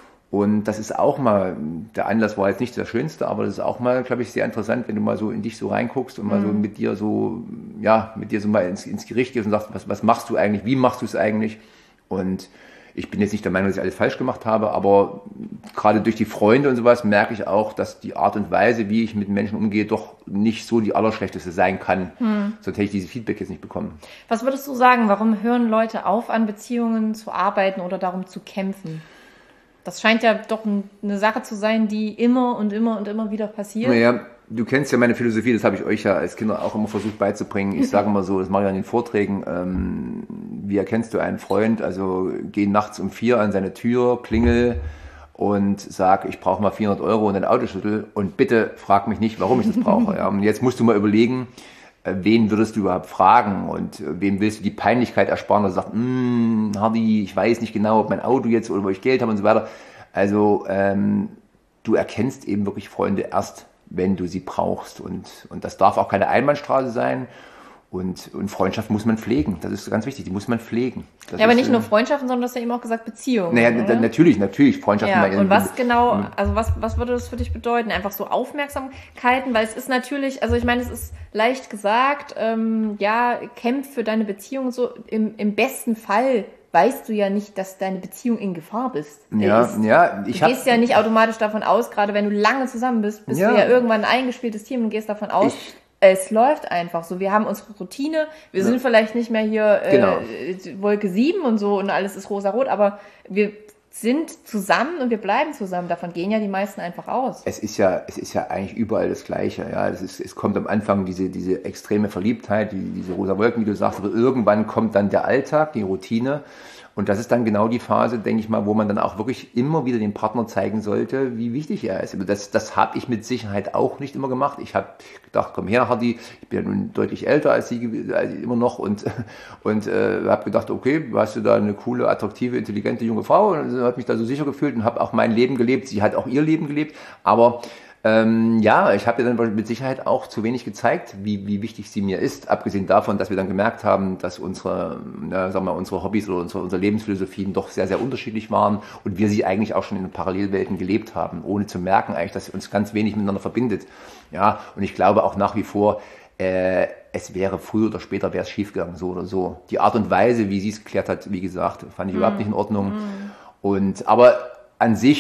Und das ist auch mal, der Anlass war jetzt nicht der schönste, aber das ist auch mal, glaube ich, sehr interessant, wenn du mal so in dich so reinguckst und mal so mit dir so, ja, mit dir so mal ins, ins Gericht gehst und sagst, was, was machst du eigentlich, wie machst du es eigentlich? Und ich bin jetzt nicht der Meinung, dass ich alles falsch gemacht habe, aber gerade durch die Freunde und sowas merke ich auch, dass die Art und Weise, wie ich mit Menschen umgehe, doch nicht so die allerschlechteste sein kann. Hm. Sonst hätte ich dieses Feedback jetzt nicht bekommen. Was würdest du sagen, warum hören Leute auf, an Beziehungen zu arbeiten oder darum zu kämpfen? Das scheint ja doch eine Sache zu sein, die immer und immer und immer wieder passiert. Naja, du kennst ja meine Philosophie, das habe ich euch ja als Kinder auch immer versucht beizubringen. Ich sage immer so, das mache ich an den Vorträgen, ähm, wie erkennst du einen Freund? Also geh nachts um vier an seine Tür, klingel und sag, ich brauche mal vierhundert Euro und ein Autoschlüssel und bitte frag mich nicht, warum ich das brauche. Ja, und jetzt musst du mal überlegen, wen würdest du überhaupt fragen und wem willst du die Peinlichkeit ersparen, dass du sagst, hm, Hardy, ich weiß nicht genau, ob mein Auto jetzt oder wo ich Geld habe und so weiter. Also ähm, du erkennst eben wirklich Freunde erst, wenn du sie brauchst und, und das darf auch keine Einbahnstraße sein. Und, und Freundschaft muss man pflegen. Das ist ganz wichtig, die muss man pflegen. Das ja, aber ist, nicht nur Freundschaften, sondern du hast ja eben auch gesagt Beziehungen. Naja, oder? natürlich, natürlich. Freundschaften. Ja, und was genau, also was, was würde das für dich bedeuten? Einfach so Aufmerksamkeiten? Weil es ist natürlich, also ich meine, es ist leicht gesagt, ähm, ja, kämpf für deine Beziehung so. Im, im besten Fall weißt du ja nicht, dass deine Beziehung in Gefahr bist. Ja, ist. ja. Ich du gehst ja nicht automatisch davon aus, gerade wenn du lange zusammen bist, bist ja. du ja irgendwann ein eingespieltes Team und gehst davon aus, ich, es läuft einfach so. Wir haben unsere Routine. Wir ja. sind vielleicht nicht mehr hier äh, genau. Wolke sieben und so und alles ist rosa-rot, aber wir sind zusammen und wir bleiben zusammen. Davon gehen ja die meisten einfach aus. Es ist ja, es ist ja eigentlich überall das Gleiche. Ja, es, ist, es kommt am Anfang diese, diese extreme Verliebtheit, die, diese rosa Wolken, wie du sagst, aber irgendwann kommt dann der Alltag, die Routine. Und das ist dann genau die Phase, denke ich mal, wo man dann auch wirklich immer wieder dem Partner zeigen sollte, wie wichtig er ist. Das, das habe ich mit Sicherheit auch nicht immer gemacht. Ich habe gedacht, komm her, Hardy, ich bin ja nun deutlich älter als sie als immer noch und, und äh, habe gedacht, okay, hast du da eine coole, attraktive, intelligente junge Frau und habe mich da so sicher gefühlt und habe auch mein Leben gelebt. Sie hat auch ihr Leben gelebt, aber Ähm, ja, ich habe ihr dann mit Sicherheit auch zu wenig gezeigt, wie, wie wichtig sie mir ist. Abgesehen davon, dass wir dann gemerkt haben, dass unsere, na, sagen wir, unsere Hobbys oder unsere, unsere Lebensphilosophien doch sehr, sehr unterschiedlich waren und wir sie eigentlich auch schon in Parallelwelten gelebt haben, ohne zu merken eigentlich, dass uns ganz wenig miteinander verbindet. Ja, und ich glaube auch nach wie vor, äh, es wäre früher oder später wäre es schiefgegangen, so oder so. Die Art und Weise, wie sie es geklärt hat, wie gesagt, fand ich mm. überhaupt nicht in Ordnung. Mm. Und aber an sich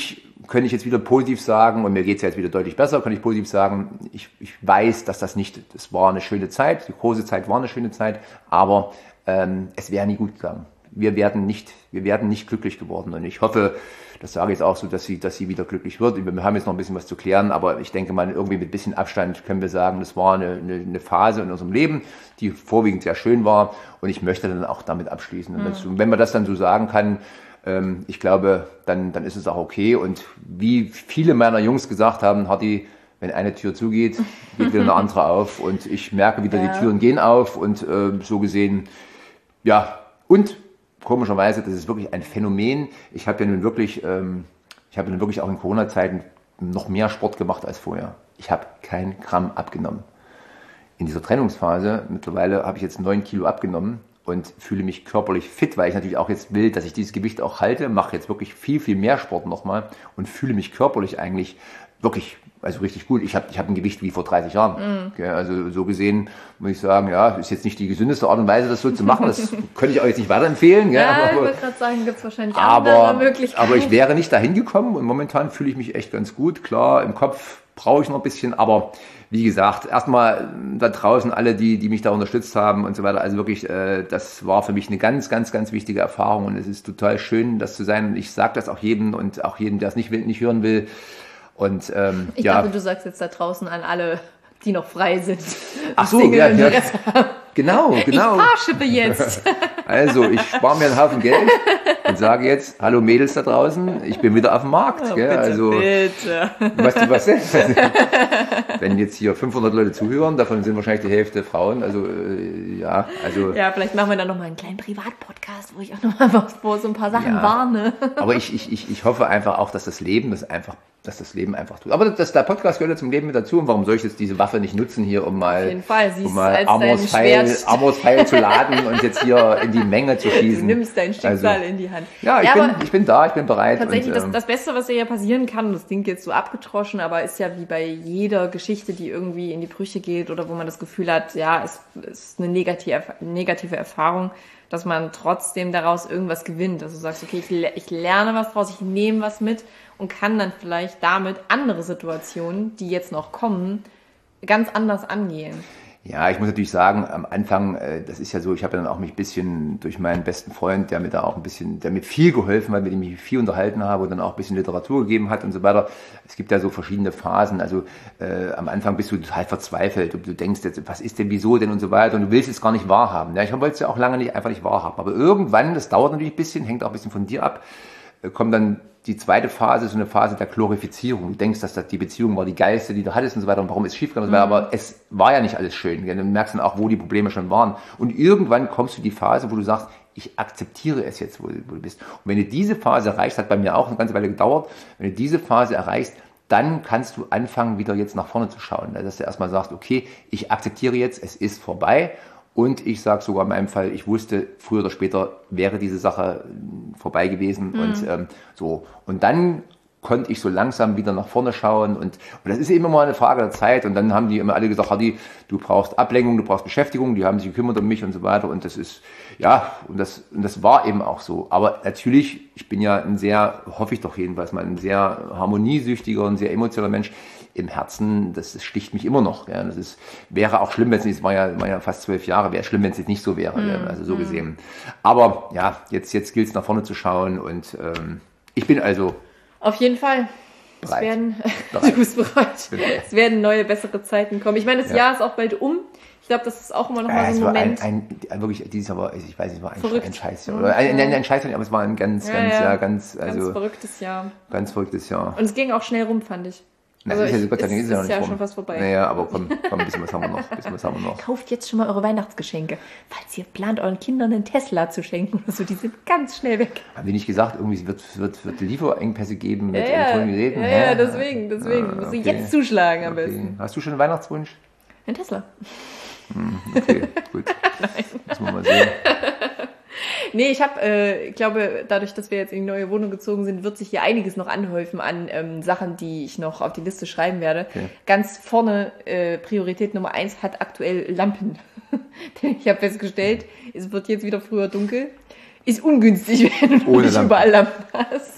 könnte ich jetzt wieder positiv sagen, und mir geht es ja jetzt wieder deutlich besser, kann ich positiv sagen, ich, ich weiß, dass das nicht, das war eine schöne Zeit, die große Zeit war eine schöne Zeit, aber ähm, es wäre nie gut gegangen. Wir werden nicht, wir werden nicht glücklich geworden, und ich hoffe, das sage ich jetzt auch so, dass sie, dass sie wieder glücklich wird. Wir haben jetzt noch ein bisschen was zu klären, aber ich denke mal, irgendwie mit ein bisschen Abstand können wir sagen, das war eine, eine, eine Phase in unserem Leben, die vorwiegend sehr schön war, und ich möchte dann auch damit abschließen. Und das, wenn man das dann so sagen kann, ähm, ich glaube, dann, dann ist es auch okay. Und wie viele meiner Jungs gesagt haben, Hardy, wenn eine Tür zugeht, geht wieder eine andere auf, und ich merke wieder, ja. die Türen gehen auf, und äh, so gesehen, ja, und komischerweise, das ist wirklich ein Phänomen. Ich habe ja nun wirklich, ähm, ich habe ja nun wirklich auch in Corona-Zeiten noch mehr Sport gemacht als vorher. Ich habe kein Gramm abgenommen. In dieser Trennungsphase, mittlerweile habe ich jetzt neun Kilo abgenommen und fühle mich körperlich fit, weil ich natürlich auch jetzt will, dass ich dieses Gewicht auch halte, mache jetzt wirklich viel, viel mehr Sport nochmal und fühle mich körperlich eigentlich wirklich, also richtig gut. Ich habe ich hab ein Gewicht wie vor dreißig Jahren. Mm. Also so gesehen muss ich sagen, ja, ist jetzt nicht die gesündeste Art und Weise, das so zu machen. Das könnte ich euch jetzt nicht weiterempfehlen. Ja, aber, ich wollte gerade sagen, gibt es wahrscheinlich aber, andere Möglichkeiten. Aber ich wäre nicht dahin gekommen, und momentan fühle ich mich echt ganz gut. Klar, im Kopf brauche ich noch ein bisschen, aber wie gesagt, erstmal da draußen alle, die, die mich da unterstützt haben und so weiter. Also wirklich, äh, das war für mich eine ganz, ganz, ganz wichtige Erfahrung, und es ist total schön, das zu sein. Und ich sage das auch jedem, und auch jedem, der es nicht will, nicht hören will. Und, ähm, ich ja. dachte, du sagst jetzt da draußen an alle, die noch frei sind. Ach so, ja, ja. Genau, genau. Ich Fahrschippe jetzt. Also, ich spare mir einen Haufen Geld und sage jetzt, hallo Mädels da draußen, ich bin wieder auf dem Markt. Oh, gell? bitte, also, bitte. Was, was, wenn jetzt hier fünfhundert Leute zuhören, davon sind wahrscheinlich die Hälfte Frauen, also äh, ja, also. Ja, vielleicht machen wir dann nochmal einen kleinen Privatpodcast, wo ich auch nochmal vor so ein paar Sachen ja, warne. Aber ich, ich, ich, ich hoffe einfach auch, dass das Leben das einfach, dass das Leben einfach tut. Aber das, der Podcast gehört ja zum Leben mit dazu, und warum soll ich jetzt diese Waffe nicht nutzen hier, um mal, Auf jeden Fall. um mal Amors Pfeil, Amors Pfeil zu laden und jetzt hier in die Menge zu schießen. Du nimmst dein Schicksal also, in die Hand. Ja, ich, ja, bin, ich bin da, ich bin bereit. Tatsächlich, und, das, ähm, das Beste, was ja passieren kann, das klingt jetzt so abgetroschen, aber ist ja wie bei jeder Geschichte, die irgendwie in die Brüche geht oder wo man das Gefühl hat, ja, es ist eine negative, negative Erfahrung, dass man trotzdem daraus irgendwas gewinnt. Also du sagst, okay, ich, ich lerne was draus, ich nehme was mit und kann dann vielleicht damit andere Situationen, die jetzt noch kommen, ganz anders angehen. Ja, ich muss natürlich sagen, am Anfang, das ist ja so, ich habe dann auch mich ein bisschen durch meinen besten Freund, der mir da auch ein bisschen, der mir viel geholfen hat, mit dem ich mich viel unterhalten habe und dann auch ein bisschen Literatur gegeben hat und so weiter. Es gibt ja so verschiedene Phasen, also äh, am Anfang bist du total verzweifelt und du denkst jetzt, was ist denn, wieso denn und so weiter, und du willst es gar nicht wahrhaben. Ja, ich wollte es ja auch lange nicht, einfach nicht wahrhaben, aber irgendwann, das dauert natürlich ein bisschen, hängt auch ein bisschen von dir ab, kommt dann die zweite Phase, so eine Phase der Glorifizierung. Du denkst, dass das die Beziehung war die geilste, die du hattest und so weiter, und warum ist es schiefgegangen und so weiter, aber es war ja nicht alles schön. Du merkst dann auch, wo die Probleme schon waren. Und irgendwann kommst du in die Phase, wo du sagst, ich akzeptiere es jetzt, wo, wo du bist. Und wenn du diese Phase erreichst, hat bei mir auch eine ganze Weile gedauert, wenn du diese Phase erreichst, dann kannst du anfangen, wieder jetzt nach vorne zu schauen. Dass du erstmal sagst, okay, ich akzeptiere jetzt, es ist vorbei. Und ich sage sogar in meinem Fall, ich wusste, früher oder später wäre diese Sache vorbei gewesen. Mhm. Und ähm, so. Und dann konnte ich so langsam wieder nach vorne schauen. Und, und das ist immer mal eine Frage der Zeit. Und dann haben die immer alle gesagt, Hardy, du brauchst Ablenkung, du brauchst Beschäftigung. Die haben sich gekümmert um mich und so weiter. Und das ist, ja, und das, und das war eben auch so. Aber natürlich, ich bin ja ein sehr, hoffe ich doch jedenfalls mal, ein sehr harmoniesüchtiger und sehr emotionaler Mensch. Im Herzen, das, das sticht mich immer noch. Ja. Das ist, wäre auch schlimm, wenn es nicht, es war ja, war ja fast zwölf Jahre, wäre schlimm, wenn es jetzt nicht so wäre. Mm, ja, also so mm. gesehen. Aber ja, jetzt, jetzt gilt es nach vorne zu schauen, und ähm, ich bin also auf jeden Fall. bereit. Es werden, du bist bereit. Es werden neue, bessere Zeiten kommen. Ich meine, das ja. Jahr ist auch bald um. Ich glaube, das ist auch immer noch mal ja, so ein Moment. Ein, ein, wirklich, dieses Jahr war, ich weiß nicht, war ein, ein Scheiß Jahr. Mhm. Oder ein, ein, ein Scheiß Jahr, aber es war ein ganz, ja, ganz, ja. ja, ganz, also, ganz verrücktes Jahr. Ganz verrücktes Jahr. Und es ging auch schnell rum, fand ich. Na, also ist ja, ich, Gott sei Dank ist es ja, ist ja schon fast vorbei. Naja, aber komm, komm, ein bisschen was haben wir noch. Bisschen was haben wir noch. Kauft jetzt schon mal eure Weihnachtsgeschenke. Falls ihr plant, euren Kindern einen Tesla zu schenken oder so, die sind ganz schnell weg. Haben wir nicht gesagt, irgendwie wird es wird, wird Lieferengpässe geben mit ja, elektronischen Geräten? Ja, ja, deswegen, deswegen. Ah, okay. Müssen jetzt zuschlagen am okay. besten. Hast du schon einen Weihnachtswunsch? Ein Tesla. Hm, okay, gut. Nein. Müssen wir mal sehen. Nee, ich habe, äh, glaube, dadurch, dass wir jetzt in die neue Wohnung gezogen sind, wird sich hier einiges noch anhäufen an ähm, Sachen, die ich noch auf die Liste schreiben werde. Okay. Ganz vorne, äh, Priorität Nummer eins hat aktuell Lampen. Denn ich habe festgestellt, es wird jetzt wieder früher dunkel. Ist ungünstig, wenn du Ohne nicht Lampen. überall Lampen hast.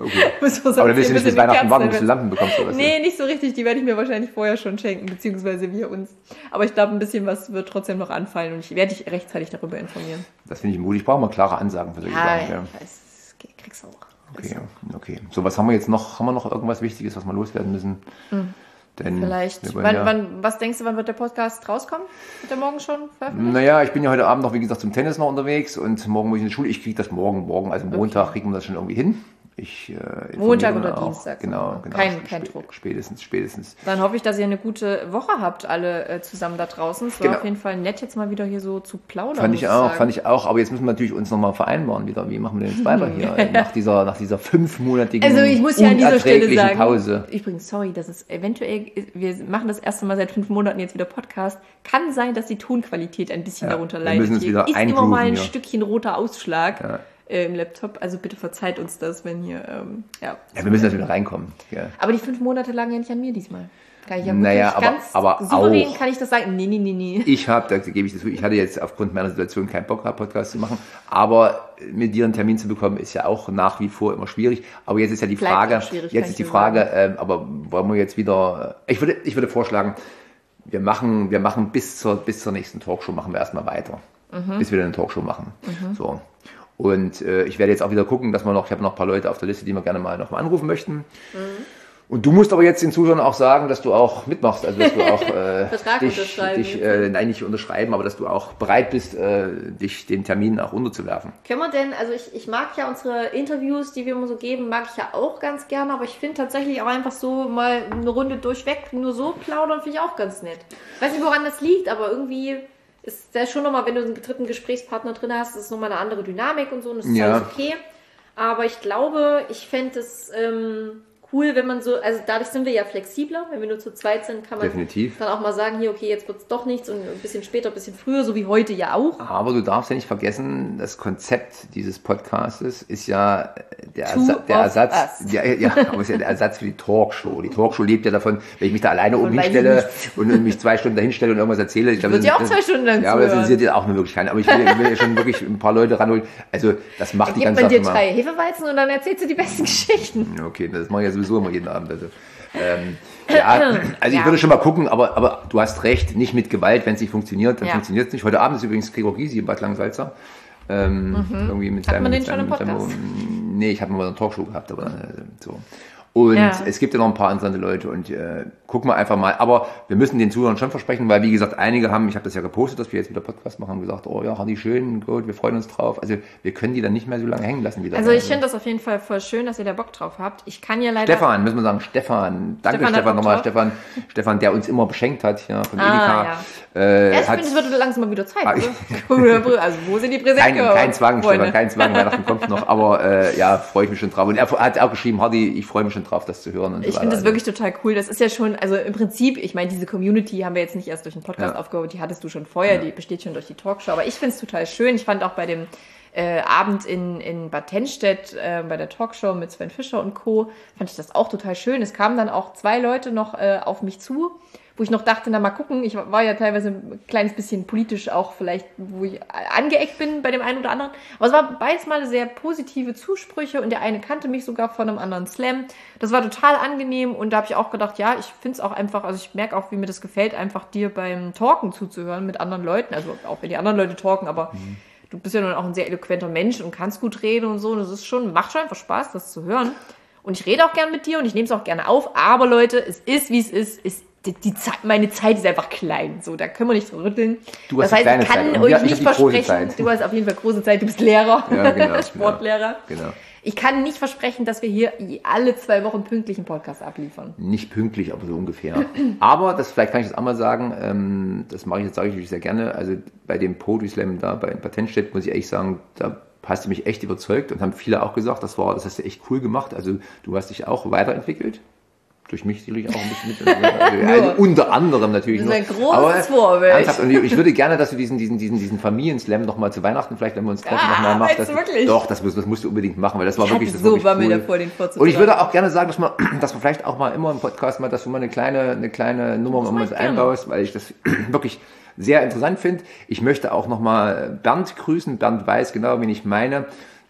Okay. Muss man Aber dann willst du nicht bis Weihnachten warten, bis du Kerzen- Lampen bekommst oder was? Nee, nicht so richtig. Die werde ich mir wahrscheinlich vorher schon schenken, beziehungsweise wir uns. Aber ich glaube, ein bisschen was wird trotzdem noch anfallen und ich werde dich rechtzeitig darüber informieren. Das finde ich mutig. Ich brauche mal klare Ansagen für solche Ja, Sachen. Ja. ich weiß, das kriegst du auch. Okay, okay. So, was haben wir jetzt noch? Haben wir noch irgendwas Wichtiges, was wir loswerden müssen? Mhm. Denn Vielleicht. wir wollen Wann, ja, wann, was denkst du, wann wird der Podcast rauskommen? Wird der morgen schon veröffentlicht? Naja, ich bin ja heute Abend noch, wie gesagt, zum Tennis noch unterwegs und morgen muss ich in die Schule. Ich kriege das morgen, morgen, also Montag kriegen wir das schon irgendwie hin. Ich, äh, informiere Montag dann oder auch. Dienstag. Genau, genau. Kein, kein Spä- Druck. Spätestens, spätestens. Dann hoffe ich, dass ihr eine gute Woche habt, alle äh, zusammen da draußen. Es war Genau. auf jeden Fall nett, jetzt mal wieder hier so zu plaudern. Fand muss ich auch, sagen. fand ich auch. Aber jetzt müssen wir natürlich uns nochmal vereinbaren wieder. Wie machen wir denn jetzt weiter hier? nach dieser, nach dieser fünfmonatigen Also ich muss ja an dieser Stelle unerträglichen sagen, Pause. übrigens, sorry, das ist eventuell, wir machen das erste Mal seit fünf Monaten jetzt wieder Podcast. Kann sein, dass die Tonqualität ein bisschen Ja, darunter wir leidet. müssen uns Hier wieder ist immer eingrooven mal ein hier. Stückchen roter Ausschlag Ja. äh, im Laptop. Also bitte verzeiht uns das, wenn hier, ähm, ja. Ja, wir müssen jetzt wieder reinkommen. Ja. Aber die fünf Monate lagen ja nicht an mir diesmal. Kann ich ja Naja, wirklich aber- ganz aber souverän auch. kann ich das sagen. Nee, nee, nee, nee. Ich habe, da gebe ich das zu, ich hatte jetzt aufgrund meiner Situation keinen Bock gehabt, Podcast zu machen, aber mit dir einen Termin zu bekommen, ist ja auch nach wie vor immer schwierig. Aber jetzt ist ja die Bleibt Frage, auch schwierig, kann jetzt ich ist die dir Frage, ähm, aber wollen wir jetzt wieder, ich würde, ich würde vorschlagen, wir machen, wir machen bis zur, bis zur nächsten Talkshow machen wir erstmal weiter. Mhm. Bis wir dann eine Talkshow machen. So. Und äh, ich werde jetzt auch wieder gucken, dass wir noch, ich habe noch ein paar Leute auf der Liste, die wir gerne mal noch mal anrufen möchten. Mhm. Und du musst aber jetzt den Zuhörern auch sagen, dass du auch mitmachst, also dass du auch äh, Vertrag dich, unterschreiben dich äh, nein, nicht unterschreiben, aber dass du auch bereit bist, äh, dich den Terminen auch unterzuwerfen. Können wir denn, also ich, ich mag ja unsere Interviews, die wir immer so geben, mag ich ja auch ganz gerne, aber ich finde tatsächlich auch einfach so mal eine Runde durchweg, nur so plaudern finde ich auch ganz nett. Ich weiß nicht, woran das liegt, aber irgendwie ist das schon nochmal, wenn du einen dritten Gesprächspartner drin hast, ist es nochmal eine andere Dynamik und so und das ist Ja. alles okay. Aber ich glaube, ich fände es ähm, cool, wenn man so, also dadurch sind wir ja flexibler, wenn wir nur zu zweit sind, kann man Definitiv. dann auch mal sagen, hier, okay, jetzt wird es doch nichts und ein bisschen später, ein bisschen früher, so wie heute ja auch. Aber du darfst ja nicht vergessen, das Konzept dieses Podcastes ist ja der, Two Ersa der of Ersatz, us. ja, ja, aber es ist ja der Ersatz für die Talkshow. Die Talkshow lebt ja davon, wenn ich mich da alleine oben Von weiß ich hinstelle und mich zwei Stunden dahin stelle und irgendwas erzähle. Ich glaube, Wird das- ja auch das- zwei Stunden lang Ja, aber das zuhören. interessiert ja auch nur wirklich keinen. Aber ich will, ich will ja schon wirklich ein paar Leute ranholen. Also das macht die Gib ganze man Sache dir mal. drei Hefeweizen und dann erzählst du die besten Geschichten. Okay, das mache ich ja sowieso immer jeden Abend. Also, ähm, ja, also ich Ja. würde schon mal gucken, aber, aber du hast recht, nicht mit Gewalt, wenn es nicht funktioniert, dann Ja. funktioniert es nicht. Heute Abend ist übrigens Gregor Gysi im Bad Langensalza. Ähm, irgendwie mit Hat seinem, man den mit schon seinem, im mit seinem, Podcast? Nee, ich habe mal eine Talkshow gehabt, aber äh, so. Und Ja. es gibt ja noch ein paar interessante Leute und äh, gucken wir einfach mal. Aber wir müssen den Zuhörern schon versprechen, weil wie gesagt, einige haben, ich habe das ja gepostet, dass wir jetzt wieder Podcast machen, haben gesagt, oh ja, Hardy, schön, gut, wir freuen uns drauf. Also wir können die dann nicht mehr so lange hängen lassen wieder. Also ich finde das auf jeden Fall voll schön, dass ihr da Bock drauf habt. Ich kann ja leider... Stefan, müssen wir sagen, Stefan. Danke, Stefan hat Stefan, Bock nochmal, drauf. Stefan. Stefan, der uns immer beschenkt hat, ja, von Ah, Edeka. ja. Äh, Ja, ich hat finde, es wird langsam mal wieder Zeit. Ah, Oder? Also wo sind die Präsente? kein, kein Zwang, Freunde? Stefan, kein Zwang, Weihnachten kommt noch, aber äh, ja, freue ich mich schon drauf. Und er hat auch geschrieben, Hardy, ich freue mich schon drauf, das zu hören. Und Ich so finde weiter. das wirklich total cool. Das ist ja schon, also im Prinzip, ich meine, diese Community haben wir jetzt nicht erst durch den Podcast Ja. aufgebaut, die hattest du schon vorher, die besteht schon durch die Talkshow. Aber ich finde es total schön. Ich fand auch bei dem äh, Abend in, in Bad Tennstedt, äh, bei der Talkshow mit Sven Fischer und Co., fand ich das auch total schön. Es kamen dann auch zwei Leute noch äh, auf mich zu, wo ich noch dachte, na mal gucken, ich war ja teilweise ein kleines bisschen politisch auch vielleicht, wo ich angeeckt bin bei dem einen oder anderen. Aber es war beides mal sehr positive Zusprüche und der eine kannte mich sogar von einem anderen Slam. Das war total angenehm und da habe ich auch gedacht, ja, ich finde es auch einfach, also ich merke auch, wie mir das gefällt, einfach dir beim Talken zuzuhören mit anderen Leuten. Also auch wenn die anderen Leute talken, aber mhm. du bist ja nun auch ein sehr eloquenter Mensch und kannst gut reden und so. Und das ist schon, macht schon einfach Spaß, das zu hören. Und ich rede auch gern mit dir und ich nehme es auch gerne auf. Aber Leute, es ist, wie es ist. Es Die, die Zeit, meine Zeit ist einfach klein, so, da können wir nicht rütteln. Du hast das die heißt, ich kleine kann Zeit. Und euch wir- ich nicht hab die große versprechen, Zeit. du hast auf jeden Fall große Zeit, du bist Lehrer, Ja, genau, Sportlehrer. Genau. Ich kann nicht versprechen, dass wir hier alle zwei Wochen pünktlich einen Podcast abliefern. Nicht pünktlich, aber so ungefähr. Aber, das vielleicht kann ich das auch mal sagen, ähm, das mache ich jetzt, sage ich natürlich sehr gerne. Also bei dem Poetry Slam da bei Patentstedt muss ich ehrlich sagen, da hast du mich echt überzeugt und haben viele auch gesagt, das war, das hast du echt cool gemacht. Also du hast dich auch weiterentwickelt. Durch mich sicherlich auch ein bisschen mit. Also, also unter anderem natürlich. Das ist ein noch. großes Vorbild. Ernsthaft, und ich würde gerne, dass du diesen, diesen, diesen, diesen Familienslam noch mal zu Weihnachten vielleicht, wenn wir uns treffen, Ah, noch mal machst. meinst du Das- wirklich? Doch, das, musst- das musst du unbedingt machen, weil das war Ich wirklich, hatte das war so wirklich Bammel cool. davor, den vorzutragen. Und ich würde auch gerne sagen, dass man, dass wir vielleicht auch mal immer im Podcast mal, dass du mal eine kleine, eine kleine Nummer Das immer mach ich mit gerne. einbaust, weil ich das wirklich sehr interessant finde. Ich möchte auch noch mal Bernd grüßen. Bernd weiß genau, wen ich meine.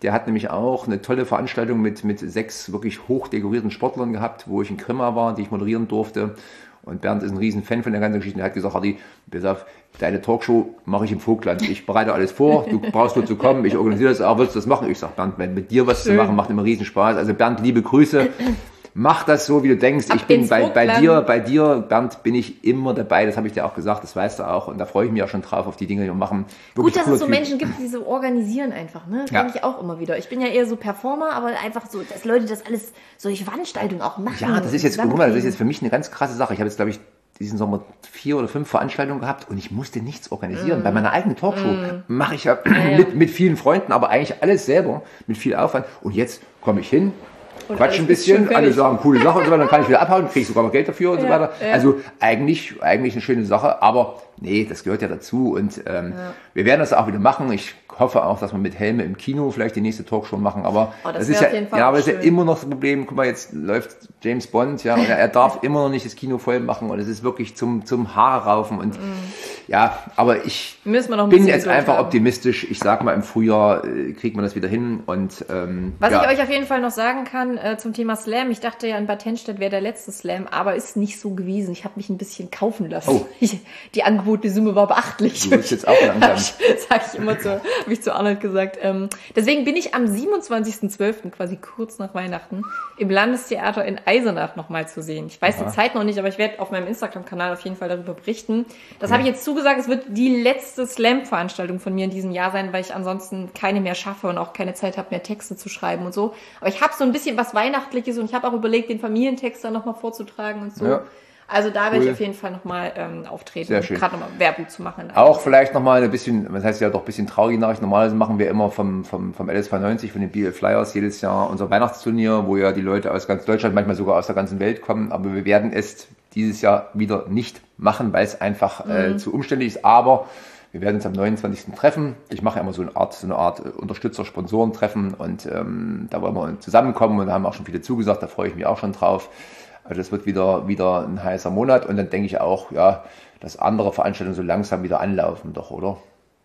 Der hat nämlich auch eine tolle Veranstaltung mit, mit sechs wirklich hochdekorierten Sportlern gehabt, wo ich in Grimma war, die ich moderieren durfte. Und Bernd ist ein riesen Fan von der ganzen Geschichte. Er hat gesagt, Hardy, pass auf, deine Talkshow mache ich im Vogtland. Ich bereite alles vor, du brauchst nur zu kommen, ich organisiere das auch, willst du das machen? Ich sage, Bernd, mit dir was Schön. zu machen, macht immer riesen Spaß. Also Bernd, liebe Grüße. Mach das so, wie du denkst. Ab ich bin bei, bei dir, bei dir, Bernd, bin ich immer dabei. Das habe ich dir auch gesagt, das weißt du auch. Und da freue ich mich auch schon drauf auf die Dinge, die wir machen. Gut, dass es so Menschen gibt, die so organisieren einfach, ne? Das ja. denke ich auch immer wieder. Ich bin ja eher so Performer, aber einfach so, dass Leute das alles, solche Veranstaltungen auch machen. Ja, das ist jetzt, guck mal, das ist jetzt für mich eine ganz krasse Sache. Ich habe jetzt, glaube ich, diesen Sommer vier oder fünf Veranstaltungen gehabt und ich musste nichts organisieren. Mm. Bei meiner eigenen Talkshow mm. mache ich ja, ja mit, mit vielen Freunden, aber eigentlich alles selber, mit viel Aufwand. Und jetzt komme ich hin, und quatsch ein bisschen, alle sagen coole Sache und so weiter, dann kann ich wieder abhauen, kriege ich sogar noch Geld dafür und ja, so weiter. Ja. Also eigentlich, eigentlich eine schöne Sache, aber nee, das gehört ja dazu und ähm, ja. wir werden das auch wieder machen. Ich hoffe auch, dass wir mit Helme im Kino vielleicht die nächste Talkshow machen, aber oh, das, das ist ja, ja, aber das ist ja immer noch das Problem. Guck mal, jetzt läuft James Bond, ja, und er, er darf immer noch nicht das Kino voll machen und es ist wirklich zum zum Haare raufen und mm. ja, aber ich ein bin jetzt einfach haben. optimistisch. Ich sag mal, im Frühjahr äh, kriegt man das wieder hin und ähm, was ja. ich euch auf jeden Fall noch sagen kann äh, zum Thema Slam. Ich dachte ja, in Bad Tennstedt wäre der letzte Slam, aber ist nicht so gewesen. Ich habe mich ein bisschen kaufen lassen. Oh. Ich, die angebotene Summe war beachtlich. Du bist jetzt auch langsam. Sag ich immer zu, habe ich zu Arnold gesagt. Ähm, deswegen bin ich am siebenundzwanzigsten zwölften quasi kurz nach Weihnachten im Landestheater in Eisenach nochmal zu sehen. Ich weiß Aha. die Zeit noch nicht, aber ich werde auf meinem Instagram-Kanal auf jeden Fall darüber berichten. Das ja. habe ich jetzt zugesagt. Es wird die letzte Slam-Veranstaltung von mir in diesem Jahr sein, weil ich ansonsten keine mehr schaffe und auch keine Zeit habe, mehr Texte zu schreiben und so. Aber ich habe so ein bisschen was Weihnachtliches und ich habe auch überlegt, den Familientext dann nochmal vorzutragen und so. Ja. Also da werde cool. ich auf jeden Fall nochmal ähm, auftreten, gerade nochmal Werbung zu machen. Auch vielleicht nochmal ein bisschen, das heißt ja doch ein bisschen traurige Nachricht. Normalerweise machen wir immer vom, vom, vom L S V neunzig, von den B L Flyers jedes Jahr unser Weihnachtsturnier, wo ja die Leute aus ganz Deutschland, manchmal sogar aus der ganzen Welt kommen. Aber wir werden es dieses Jahr wieder nicht machen, weil es einfach mhm. äh, zu umständlich ist. Aber wir werden uns am neunundzwanzigsten treffen. Ich mache ja immer so eine Art, so eine Art Unterstützer-Sponsoren-Treffen und ähm, da wollen wir zusammenkommen und da haben auch schon viele zugesagt. Da freue ich mich auch schon drauf. Also das wird wieder, wieder ein heißer Monat und dann denke ich auch, ja, dass andere Veranstaltungen so langsam wieder anlaufen doch, oder?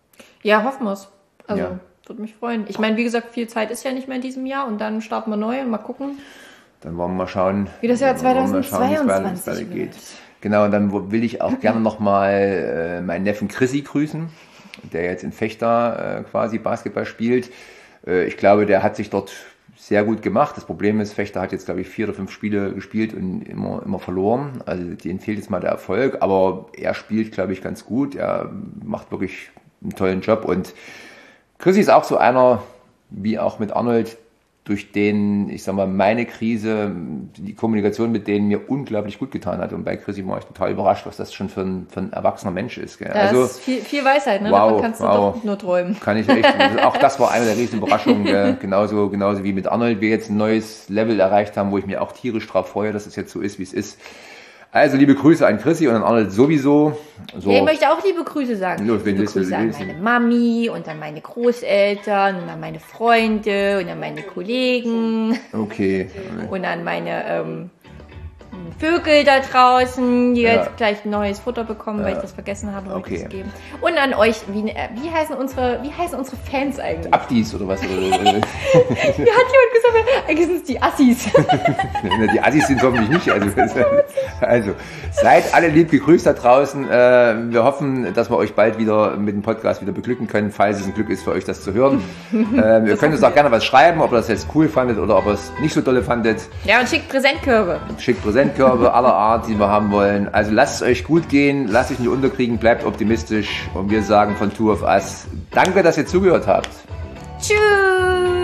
Ja, hoffen wir es. Also, ja. würde mich freuen. Ich meine, wie gesagt, viel Zeit ist ja nicht mehr in diesem Jahr und dann starten wir neu und mal gucken. Dann wollen wir mal schauen, wie das Jahr zweitausendzweiundzwanzig schauen, geht. Genau, und dann will ich auch gerne nochmal äh, meinen Neffen Chrissy grüßen, der jetzt in Vechta äh, quasi Basketball spielt. Äh, ich glaube, der hat sich dort sehr gut gemacht. Das Problem ist, Vechta hat jetzt, glaube ich, vier oder fünf Spiele gespielt und immer, immer verloren. Also denen fehlt jetzt mal der Erfolg, aber er spielt, glaube ich, ganz gut. Er macht wirklich einen tollen Job und Chrissy ist auch so einer, wie auch mit Arnold, durch den, ich sag mal, meine Krise, die Kommunikation mit denen mir unglaublich gut getan hat. Und bei Chrissy war ich total überrascht, was das schon für ein, für ein erwachsener Mensch ist. Gell? Das also, ist viel, viel Weisheit, ne? Wow, Davon kannst du wow. doch nur träumen. Kann ich echt. Auch das war eine der riesen Überraschungen. Gell? Genauso, genauso wie mit Arnold wir jetzt ein neues Level erreicht haben, wo ich mir auch tierisch drauf freue, dass es jetzt so ist, wie es ist. Also liebe Grüße an Chrissy und an Arnold sowieso. So. Ja, ich möchte auch liebe Grüße sagen. Los, liebe Grüße an meine Mami und an meine Großeltern und an meine Freunde und an meine Kollegen. Okay. Und an meine ähm, Vögel da draußen, die ja. jetzt gleich neues Futter bekommen, ja. weil ich das vergessen habe, heute okay. zu geben. Und an euch, wie, wie, heißen unsere, wie heißen unsere Fans eigentlich? Abdis oder was? Wie hat jemand gesagt, eigentlich sind es die Assis. Die Assis sind es hoffentlich nicht. Also, also, seid alle lieb gegrüßt da draußen. Wir hoffen, dass wir euch bald wieder mit dem Podcast wieder beglücken können, falls es ein Glück ist für euch, das zu hören. Ihr könnt uns auch gerne was schreiben, ob ihr das jetzt cool fandet oder ob ihr es nicht so dolle fandet. Ja, und schickt Präsentkörbe. Schickt Präsentkörbe aller Art, die wir haben wollen. Also lasst es euch gut gehen, lasst euch nicht unterkriegen, bleibt optimistisch und wir sagen von Two of Us, danke, dass ihr zugehört habt. Tschüss!